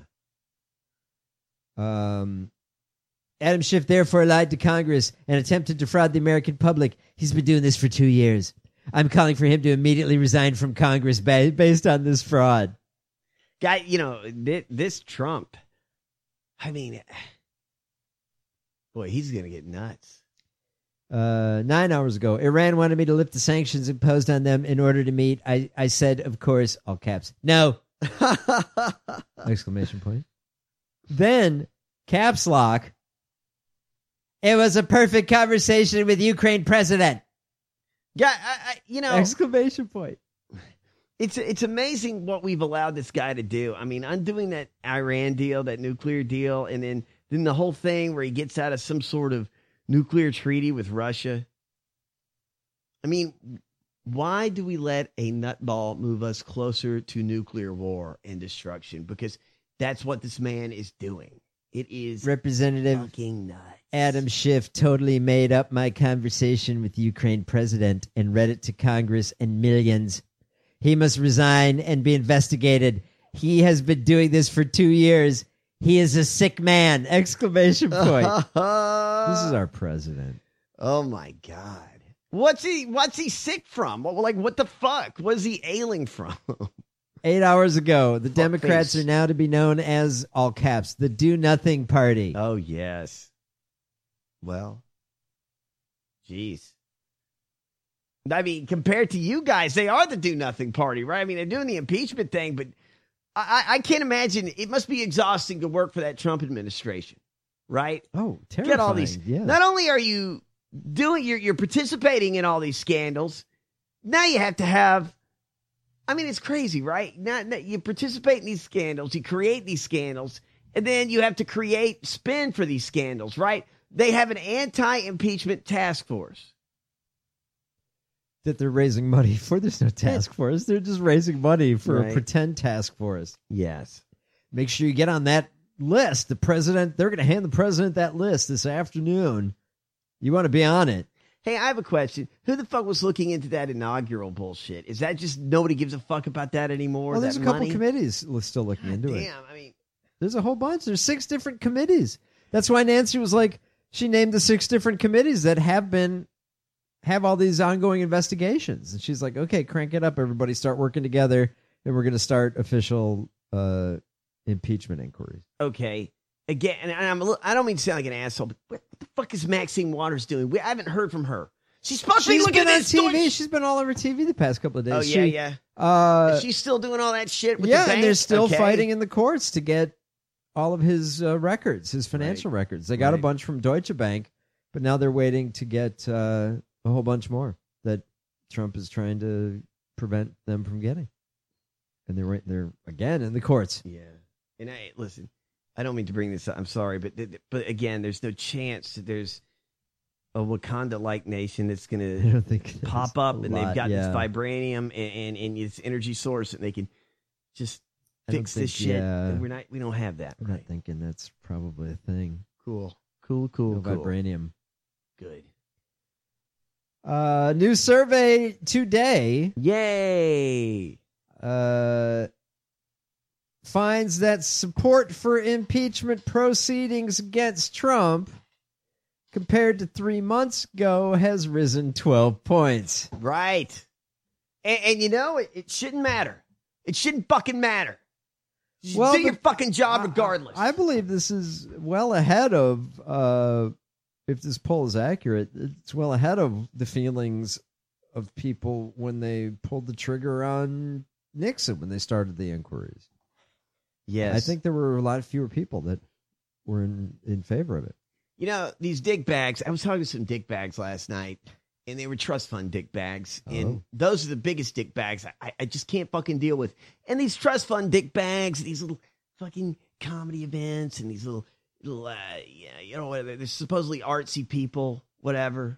Adam Schiff therefore lied to Congress and attempted to defraud the American public. He's been doing this for 2 years. I'm calling for him to immediately resign from Congress based on this fraud. Guy, you know, this Trump, I mean, boy, he's going to get nuts. 9 hours ago, Iran wanted me to lift the sanctions imposed on them in order to meet. I said, of course, all caps, no! Exclamation point. Then, caps lock, it was a perfect conversation with Ukraine president. Yeah, exclamation point. It's amazing what we've allowed this guy to do. I mean, undoing that Iran deal, that nuclear deal, and then the whole thing where he gets out of some sort of nuclear treaty with Russia. I mean, why do we let a nutball move us closer to nuclear war and destruction? Because that's what this man is doing. It is Representative fucking nuts. Adam Schiff totally made up my conversation with the Ukraine president and read it to Congress and millions. He must resign and be investigated. He has been doing this for 2 years. He is a sick man! Exclamation point. This is our president. Oh my God. What's he sick from? What the fuck? What is he ailing from? 8 hours ago, the Democrats are now to be known as, all caps, the Do-Nothing Party. Oh, yes. Well, geez. I mean, compared to you guys, they are the Do-Nothing Party, right? I mean, they're doing the impeachment thing, but I can't imagine. It must be exhausting to work for that Trump administration, right? Oh, terrifying. Get all these. Yeah. Not only are you you're participating in all these scandals, now you have to have. I mean, it's crazy, right? Now you participate in these scandals, you create these scandals, and then you have to create spin for these scandals, right? They have an anti-impeachment task force. That they're raising money for. There's no task force. They're just raising money for a pretend task force. Yes. Make sure you get on that list. The president, they're going to hand the president that list this afternoon. You want to be on it. Hey, I have a question. Who the fuck was looking into that inaugural bullshit? Is that just nobody gives a fuck about that anymore? Well, there's that a couple money? committees still looking into it. Damn, I mean. There's a whole bunch. There's 6 different committees. That's why Nancy was like, she named the 6 different committees that have all these ongoing investigations. And she's like, okay, crank it up. Everybody start working together. And we're going to start official impeachment inquiries. Okay. Again, and I don't mean to sound like an asshole, but what the fuck is Maxine Waters doing? I haven't heard from her. She's supposed to be looking at this TV. She's been all over TV the past couple of days. Oh, yeah. Is she still doing all that shit with the bank? And they're still fighting in the courts to get all of his records, his financial records. They got a bunch from Deutsche Bank, but now they're waiting to get a whole bunch more that Trump is trying to prevent them from getting. And they're again in the courts. Yeah. And listen, I don't mean to bring this up. I'm sorry, but again, there's no chance that there's a Wakanda-like nation that's going to pop up, and they've got this vibranium and its energy source, and they can just fix this shit. We don't have that. I'm not thinking that's probably a thing. Cool. No vibranium. Good. New survey today. Yay. Finds that support for impeachment proceedings against Trump compared to 3 months ago has risen 12 points. Right. And you know, it shouldn't matter. It shouldn't fucking matter. Just do your fucking job regardless. I believe this is well ahead of, if this poll is accurate, it's well ahead of the feelings of people when they pulled the trigger on Nixon when they started the inquiries. Yes. I think there were a lot fewer people that were in favor of it. You know, these dick bags, I was talking to some dick bags last night, and they were trust fund dick bags. And those are the biggest dick bags I just can't fucking deal with. And these trust fund dick bags, these little fucking comedy events, and these little you know, they're supposedly artsy people, whatever.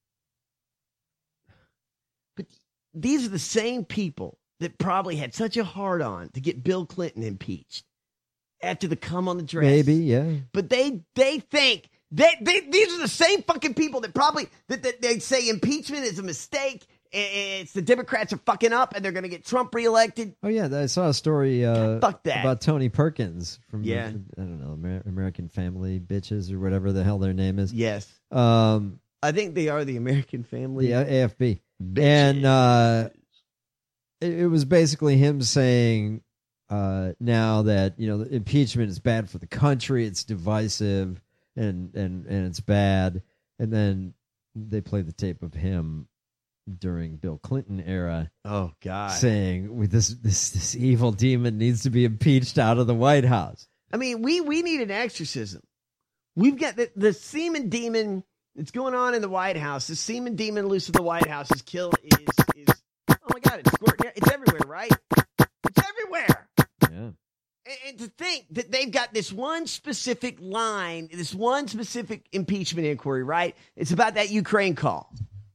But these are the same people that probably had such a hard-on to get Bill Clinton impeached after the cum on the dress. Maybe, yeah. But they think these are the same fucking people that probably that they say impeachment is a mistake. It's the Democrats are fucking up and they're going to get Trump reelected. Oh yeah, I saw a story fuck that. about Tony Perkins from I don't know, American Family Bitches or whatever the hell their name is. Yes. I think they are the American Family. Yeah, AFB. Bitches. And it was basically him saying now that, you know, the impeachment is bad for the country, it's divisive and it's bad. And then they played the tape of him during Bill Clinton era. Oh God. Saying this evil demon needs to be impeached out of the White House. I mean, we need an exorcism. We've got the semen demon that's going on in the White House. The semen demon loose in the White House is oh my God, it's everywhere, right? It's everywhere. Yeah. And to think that they've got this one specific line, this one specific impeachment inquiry, right? It's about that Ukraine call.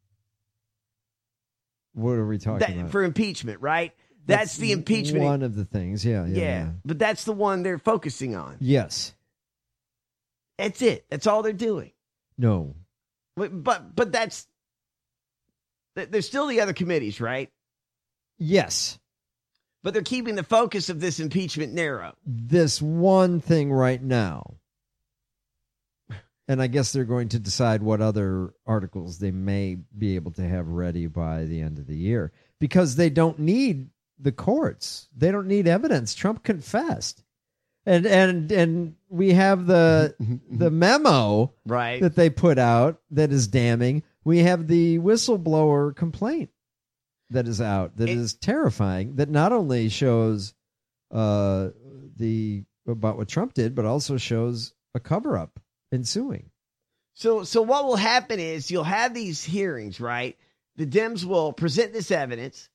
What are we talking about? For impeachment, right? That's the impeachment. One of the things, yeah. But that's the one they're focusing on. Yes. That's it. That's all they're doing. No. But there's still the other committees, right? Yes. But they're keeping the focus of this impeachment narrow. This one thing right now. And I guess they're going to decide what other articles they may be able to have ready by the end of the year. Because they don't need the courts. They don't need evidence. Trump confessed. And we have the memo right that they put out that is damning. We have the whistleblower complaint that is out that is terrifying, that not only shows about what Trump did, but also shows a cover-up ensuing. So what will happen is you'll have these hearings, right? The Dems will present this evidence.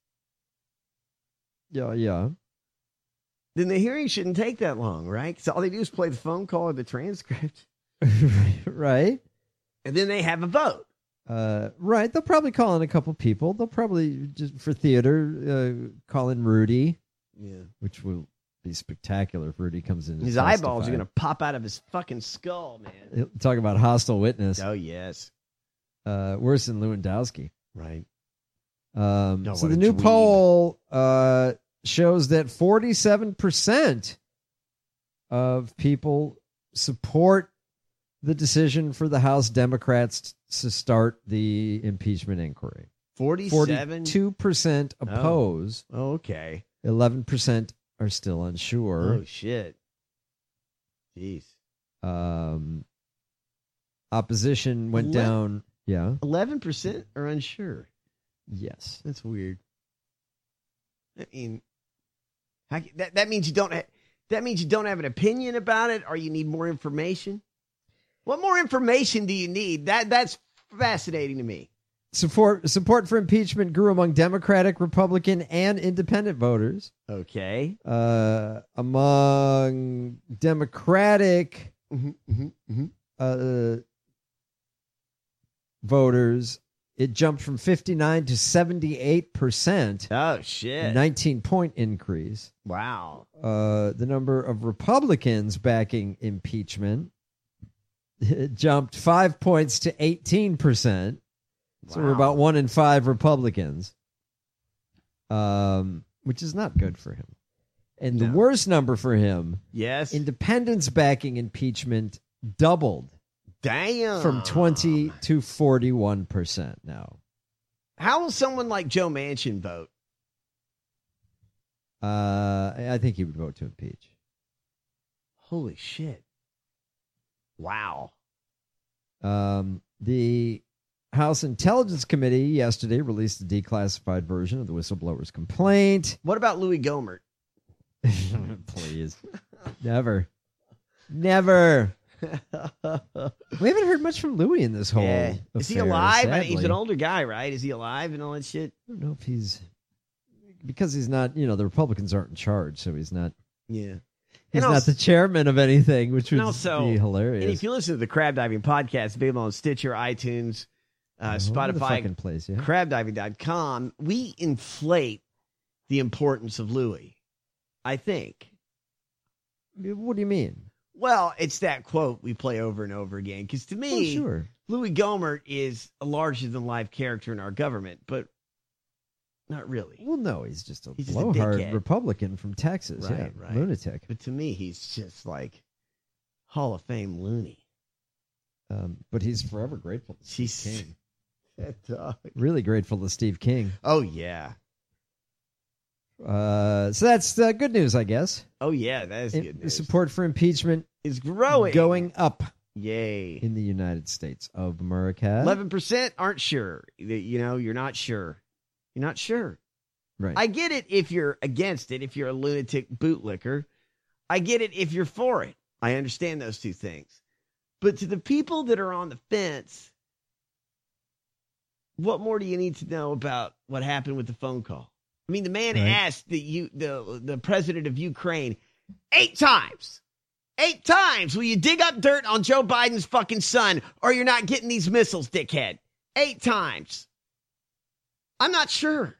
Yeah. Then the hearing shouldn't take that long, right? Because all they do is play the phone call or the transcript. Right. And then they have a vote. Right. They'll probably call in a couple people. They'll probably, just for theater, call in Rudy. Yeah. Which will be spectacular if Rudy comes in. His eyeballs are going to pop out of his fucking skull, man. Talk about hostile witness. Oh, yes. Worse than Lewandowski. Right. So the new poll shows that 47% of people support the decision for the House Democrats to start the impeachment inquiry. 42% oppose. Oh, okay. 11% are still unsure. Oh, shit. Jeez. Opposition went down. Yeah. 11% are unsure. Yes. That's weird. I mean, that means you don't have an opinion about it, or you need more information. What more information do you need? That's fascinating to me. Support for impeachment grew among Democratic, Republican, and independent voters. Okay. Among Democratic voters, it jumped from 59 to 78%. Oh, shit. 19-point increase. Wow. The number of Republicans backing impeachment jumped 5 points to 18%. So we're about 1 in 5 Republicans, which is not good for him. And the worst number for him, yes, independents backing impeachment doubled. Damn. From 20 to 41% now. How will someone like Joe Manchin vote? I think he would vote to impeach. Holy shit. Wow. The House Intelligence Committee yesterday released a declassified version of the whistleblower's complaint. What about Louis Gohmert? Please. Never. We haven't heard much from Louis in this whole affair, Is he alive? sadly. He's an older guy, right? Is he alive and all that shit? I don't know if he's... Because he's not, the Republicans aren't in charge, so he's not... Yeah. He's not the chairman of anything, which would be hilarious. And if you listen to the Crab Diving Podcast, available on Stitcher, iTunes, Spotify, place, yeah. crabdiving.com, we inflate the importance of Louis, I think. What do you mean? Well, it's that quote we play over and over again. Because to me, Louis Gohmert is a larger-than-life character in our government, but not really. Well, no, he's just a dickhead. blowhard Republican from Texas. Right. Lunatic. But to me, he's just like Hall of Fame loony. But he's forever grateful to Steve King. That dog. Really grateful to Steve King. Oh, yeah. So that's good news, I guess. Oh, yeah, that is good news. Support for impeachment is growing. Going up. Yay. In the United States of America. 11% aren't sure. You're not sure. You're not sure. Right. I get it if you're against it, if you're a lunatic bootlicker. I get it if you're for it. I understand those two things. But to the people that are on the fence, what more do you need to know about what happened with the phone call? I mean, the man asked the president of Ukraine 8 times. 8 times. Will you dig up dirt on Joe Biden's fucking son, or you're not getting these missiles, dickhead? 8 times. I'm not sure.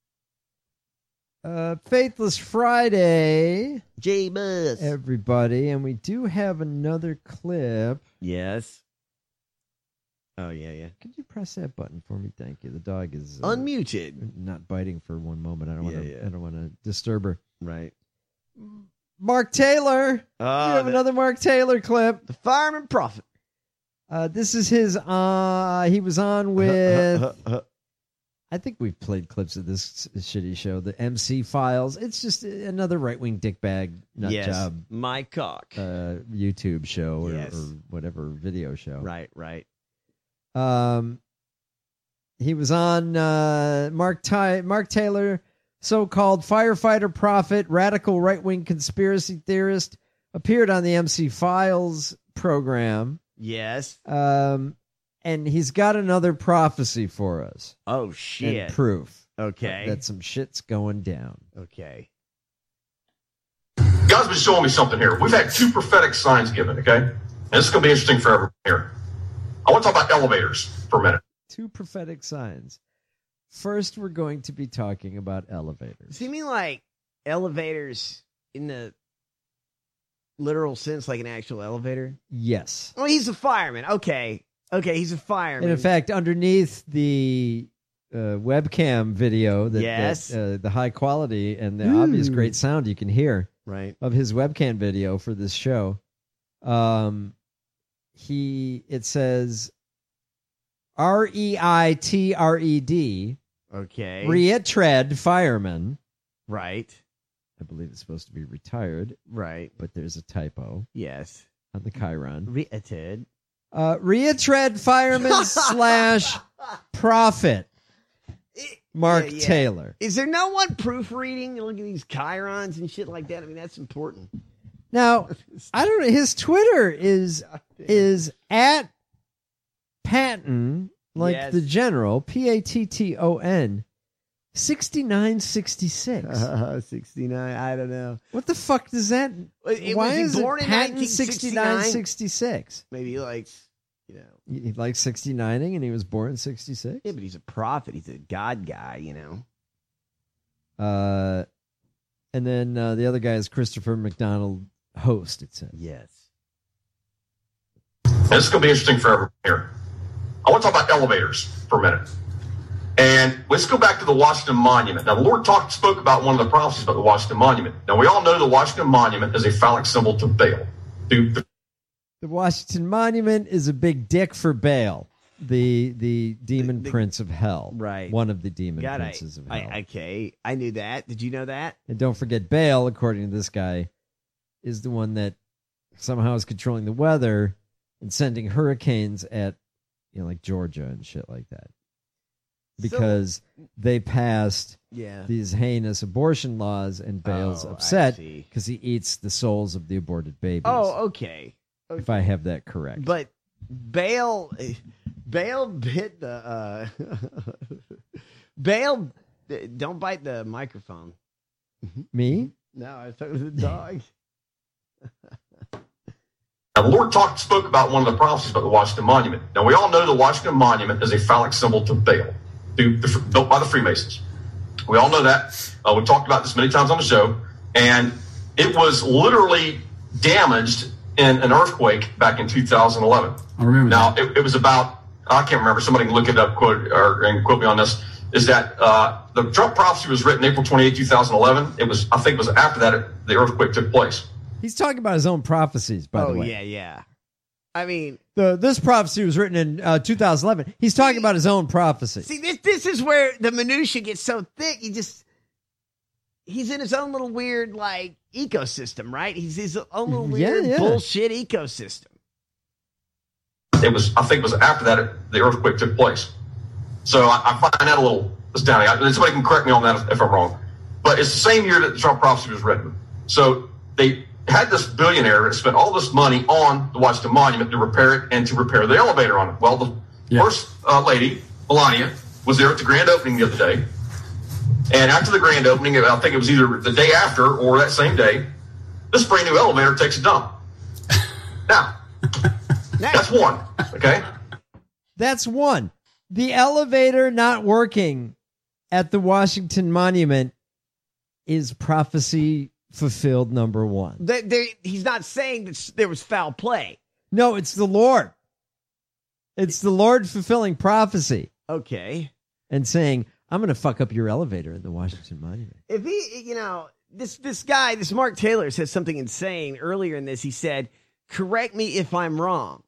Faithless Friday. J-Bus. Everybody. And we do have another clip. Yes. Oh, yeah. Could you press that button for me? Thank you. The dog is unmuted. Not biting for one moment. I don't want to disturb her. Right. Mark Taylor. You have another Mark Taylor clip. The Fireman Prophet. This is his he was on with I think we've played clips of this shitty show, the MC Files. It's just another right-wing dickbag nut job. My cock. YouTube show or whatever video show. Right. He was on Mark Taylor so-called firefighter prophet, radical right-wing conspiracy theorist, appeared on the MC Files program. Yes. And he's got another prophecy for us. Oh, shit. And proof. Okay. That some shit's going down. Okay. God's been showing me something here. We've had 2 prophetic signs given, okay? And this is going to be interesting for everyone here. I want to talk about elevators for a minute. 2 prophetic signs. First, we're going to be talking about elevators. Does he mean like elevators in the literal sense, like an actual elevator? Yes. Oh, he's a fireman. Okay. Okay, he's a fireman. And in fact, underneath the webcam video, Yes. the high quality and the obvious great sound you can hear right. of his webcam video for this show, it says REITRED. Okay. Retread fireman. Right. I believe it's supposed to be retired. Right. But there's a typo. Yes. On the Chiron. Retread. Retread fireman / prophet. Mark Taylor. Is there no one proofreading? Look at these chirons and shit like that. I mean, that's important. Now, I don't know. His Twitter is at Patton, like the general, Patton, 6966. 69. I don't know. What the fuck does that? Why is it Patton 6966? Maybe like, you know, he likes 69ing, and he was born in 66. Yeah, but he's a prophet. He's a God guy, you know. And then the other guy is Christopher McDonald, host. It says yes. This is going to be interesting for everyone here. I want to talk about elevators for a minute. And let's go back to the Washington Monument. Now, the Lord spoke about one of the prophecies about the Washington Monument. Now, we all know the Washington Monument is a phallic symbol to Baal. The Washington Monument is a big dick for Baal, the demon prince of hell. Right. One of the demon princes of hell. Okay, I knew that. Did you know that? And don't forget, Baal, according to this guy, is the one that somehow is controlling the weather and sending hurricanes at, you know, like Georgia and shit like that. Because they passed these heinous abortion laws, and Baal's upset because he eats the souls of the aborted babies. Oh, okay. If I have that correct. But Baal bit the Baal. Don't bite the microphone. Me? No, I was talking to the dog. Now, the Lord spoke about one of the prophecies about the Washington Monument. Now, we all know the Washington Monument is a phallic symbol to Baal, built by the Freemasons. We all know that. We've talked about this many times on the show. And it was literally damaged in an earthquake back in 2011. I remember. Now, it was about, I can't remember, somebody can look it up and quote me on this, is that the Trump prophecy was written April 28, 2011. I think it was after that the earthquake took place. He's talking about his own prophecies, by the way. Oh, yeah. I mean, this prophecy was written in 2011. He's talking about his own prophecy. See, this is where the minutia gets so thick. He's in his own little weird, like, ecosystem, right? He's his own little weird bullshit ecosystem. I think it was after that the earthquake took place. So I find that a little astounding. Somebody can correct me on that if I'm wrong. But it's the same year that the Trump prophecy was written. So they had this billionaire that spent all this money on the Washington Monument to repair it and to repair the elevator on it. Well, the first lady, Melania, was there at the grand opening the other day. And after the grand opening, I think it was either the day after or that same day, this brand new elevator takes a dump. Now, that's one, okay? That's one. The elevator not working at the Washington Monument is prophecy fulfilled number one. He's not saying that there was foul play. No, it's the Lord. It's the Lord fulfilling prophecy. Okay. And saying, I'm going to fuck up your elevator in the Washington Monument. If he, this guy, this Mark Taylor says something insane earlier in this. He said, correct me if I'm wrong.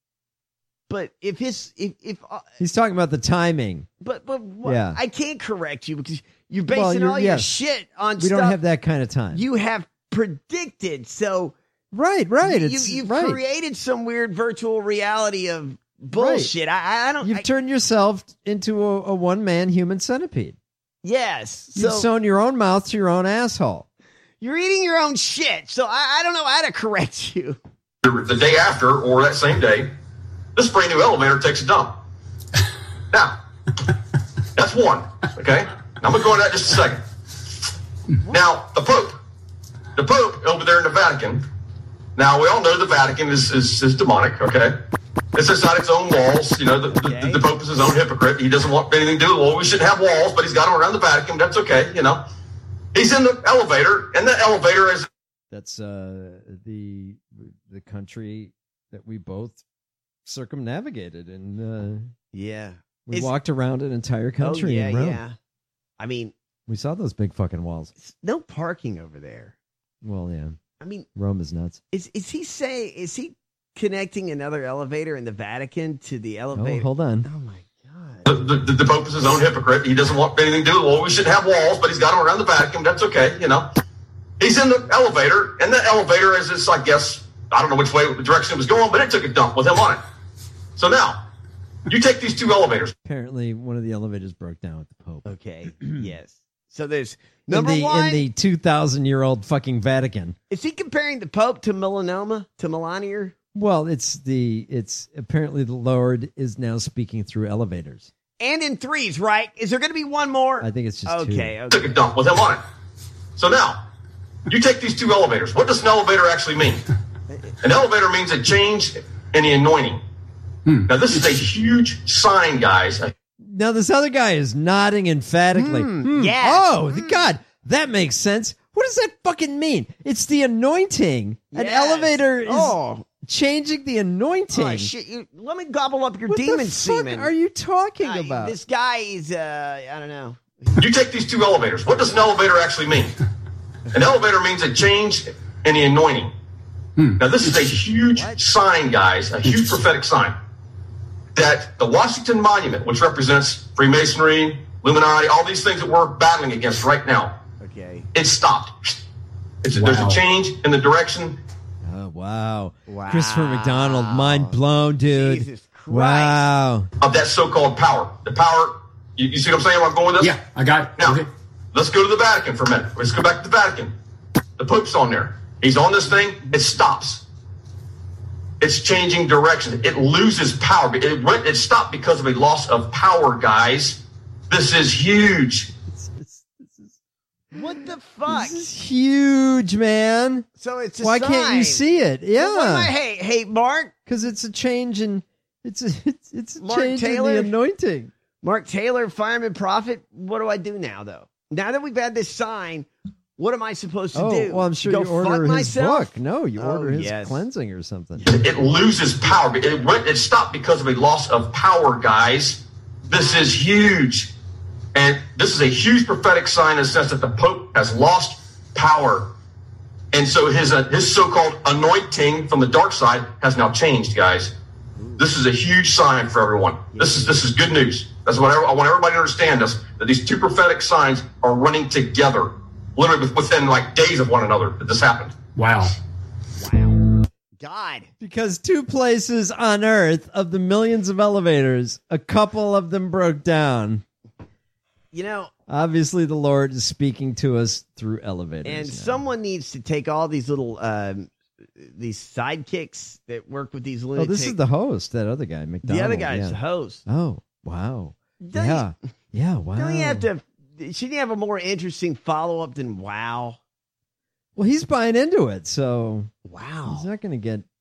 But if he's talking about the timing. But yeah. I can't correct you because you're basing all your shit on stuff. We don't have that kind of time. You have predicted. So right. You've created some weird virtual reality of bullshit. Right. I don't. You've turned yourself into a one-man human centipede. Yes. You've sewn your own mouth to your own asshole. You're eating your own shit, so I don't know how to correct you. The day after, or that same day, this brand new elevator takes a dump. Now, that's one, okay? I'm going to go into that in just a second. Now, the Pope over there in the Vatican. Now, we all know the Vatican is demonic, okay? It's inside its own walls. You know, the Pope is his own hypocrite. He doesn't want anything to do with, well, we shouldn't have walls, but he's got them around the Vatican. That's okay, you know. He's in the elevator, and the elevator is... That's the country that we both circumnavigated, and we walked around an entire country in Rome. Yeah. I mean, we saw those big fucking walls. No parking over there. Well, yeah. I mean, Rome is nuts. Is he connecting another elevator in the Vatican to the elevator? Oh, hold on. Oh my. The Pope is his own hypocrite. He doesn't want anything to do with, well, we shouldn't have walls, but he's got them around the Vatican. That's okay, you know. He's in the elevator, and the elevator is this, I guess, I don't know which way, the direction it was going, but it took a dump with him on it. So now, you take these two elevators. Apparently, one of the elevators broke down with the Pope. Okay, yes. So there's in the 2,000-year-old fucking Vatican. Is he comparing the Pope to melanoma, to Melania? Well, it's apparently the Lord is now speaking through elevators. And in threes, right? Is there going to be one more? I think it's just two. Okay. Took a dump with him on it. So now, you take these two elevators. What does an elevator actually mean? An elevator means a change in the anointing. Now, this is a huge sign, guys. Now, this other guy is nodding emphatically. Yes. Oh, God, that makes sense. What does that fucking mean? It's the anointing. An elevator is changing the anointing. Oh, shit. Let me gobble up your what demon the fuck semen. Are you talking about? This guy is, I don't know. You take these two elevators. What does an elevator actually mean? An elevator means a change in the anointing. Now, this is a huge sign, guys, a huge prophetic sign that the Washington Monument, which represents Freemasonry, Illuminati, all these things that we're battling against right now, it stopped. There's a change in the direction. Oh, wow. Christopher McDonald, mind blown, dude. Jesus Christ. Wow. Of that so-called power. The power, you see what I'm saying where I'm going with this? Yeah, I got it. Now, let's go to the Vatican for a minute. Let's go back to the Vatican. The Pope's on there. He's on this thing. It stops. It's changing direction. It loses power. It stopped because of a loss of power, guys. This is huge. What the fuck? This is huge, man. So it's a Why sign. can't you see it? Yeah. Well, hey, Mark. Because it's a change in it's a Mark change Taylor? in the anointing. Mark Taylor, fireman prophet. What do I do now, though? Now that we've had this sign, what am I supposed to do? Well, I'm sure Go you order fuck his myself? book. No, you order his cleansing or something. It loses power. It stopped because of a loss of power, guys. This is huge. And this is a huge prophetic sign in the sense that the Pope has lost power. And so his so-called anointing from the dark side has now changed, guys. This is a huge sign for everyone. This is good news. That's what I want everybody to understand this, that these two prophetic signs are running together, literally within like days of one another that this happened. Wow. God. Because two places on Earth of the millions of elevators, a couple of them broke down. You know, obviously the Lord is speaking to us through elevators. And someone needs to take all these little these sidekicks that work with these lunatics. Oh, this is the host, that other guy, McDonald. The other guy's the host. Oh, wow. Yeah, wow. Don't you have to? Shouldn't you have a more interesting follow-up than wow? Well, he's buying into it, so wow. He's not going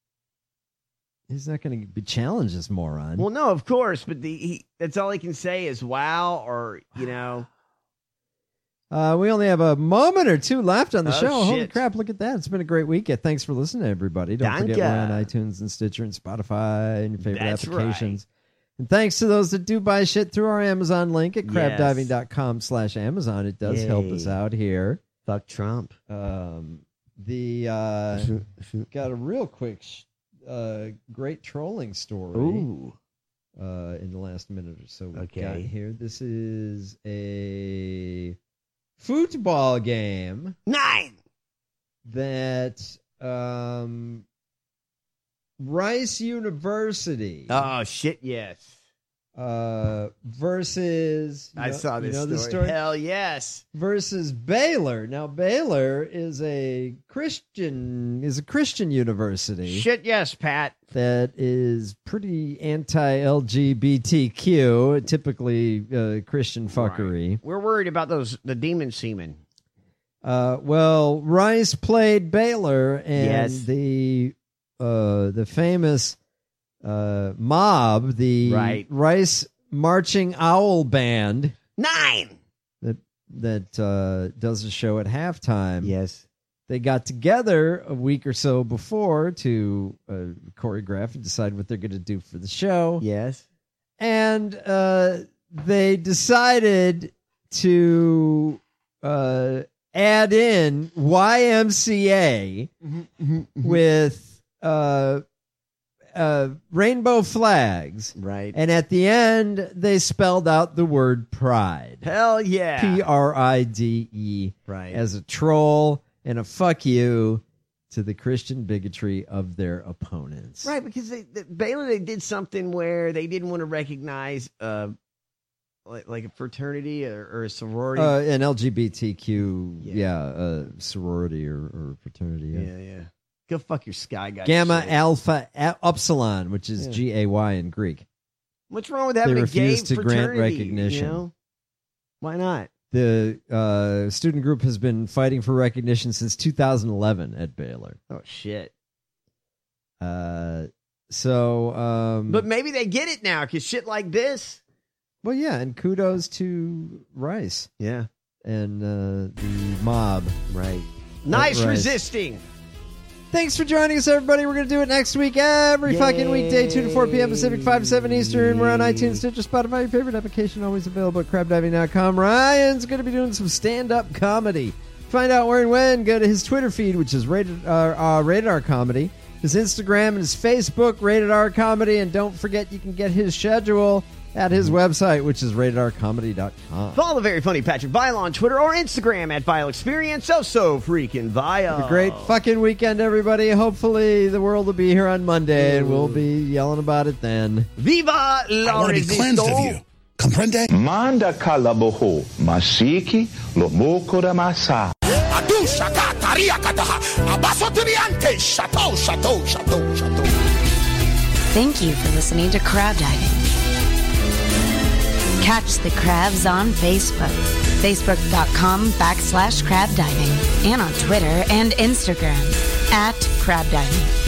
to be challenged, this moron. Well, no, of course, but that's all he can say is wow, or, you know. We only have a moment or two left on the show. Shit. Holy crap, look at that. It's been a great week. Thanks for listening, everybody. Don't forget we're on iTunes and Stitcher and Spotify and your favorite applications. Right. And thanks to those that do buy shit through our Amazon link at crabdiving.com/Amazon. It does help us out here. Fuck Trump. Got a real quick great trolling story. Ooh. In the last minute or so we got here. This is a football game. 9. That Rice University. Oh, shit, yes. versus I saw this story. Hell yes. Versus Baylor. Now Baylor is a Christian university. Shit yes, Pat. That is pretty anti-LGBTQ, typically Christian fuckery. Right. We're worried about the demon semen. Well, Rice played Baylor, and Yes. the famous mob, the Right. Rice Marching Owl Band, 9 that does a show at halftime. Yes. They got together a week or so before to choreograph and decide what they're going to do for the show. Yes. And they decided to add in YMCA with rainbow flags. Right. And at the end, they spelled out the word pride. Hell yeah. Pride. Right. As a troll and a fuck you to the Christian bigotry of their opponents. Right, because Baylor, they did something where they didn't want to recognize like a fraternity or a sorority. An LGBTQ, sorority or fraternity. Yeah. Go fuck your Sky Guy. Gamma shit. Alpha Upsilon, which is GAY in Greek. What's wrong with having They a gay refuse to grant fraternity, recognition. You know? Why not? The student group has been fighting for recognition since 2011 at Baylor. Oh, shit. But maybe they get it now, because shit like this. Well, yeah, and kudos to Rice. Yeah. And the mob. Right. Nice Rice. resisting. Thanks for joining us, everybody. We're going to do it next week, every fucking weekday, 2 to 4 p.m. Pacific, 5 to 7 Eastern. We're on iTunes, Stitcher, Spotify, your favorite application, always available at crabdiving.com. Ryan's going to be doing some stand-up comedy. Find out where and when, go to his Twitter feed, which is Rated R Comedy, his Instagram and his Facebook, Rated R Comedy, and don't forget you can get his schedule at his website, which is ratedrcomedy.com. Follow the very funny Patrick Vile on Twitter or Instagram at Vile Experience. So freaking Vile. Have a great fucking weekend, everybody. Hopefully the world will be here on Monday, and we'll be yelling about it then. Viva la I want to be cleansed of you. Comprende? Manda kalaboho, masiki, lomoko da masa. Thank you for listening to Crab Diving. Catch the crabs on Facebook, facebook.com/crabdiving, and on Twitter and Instagram @crabdiving.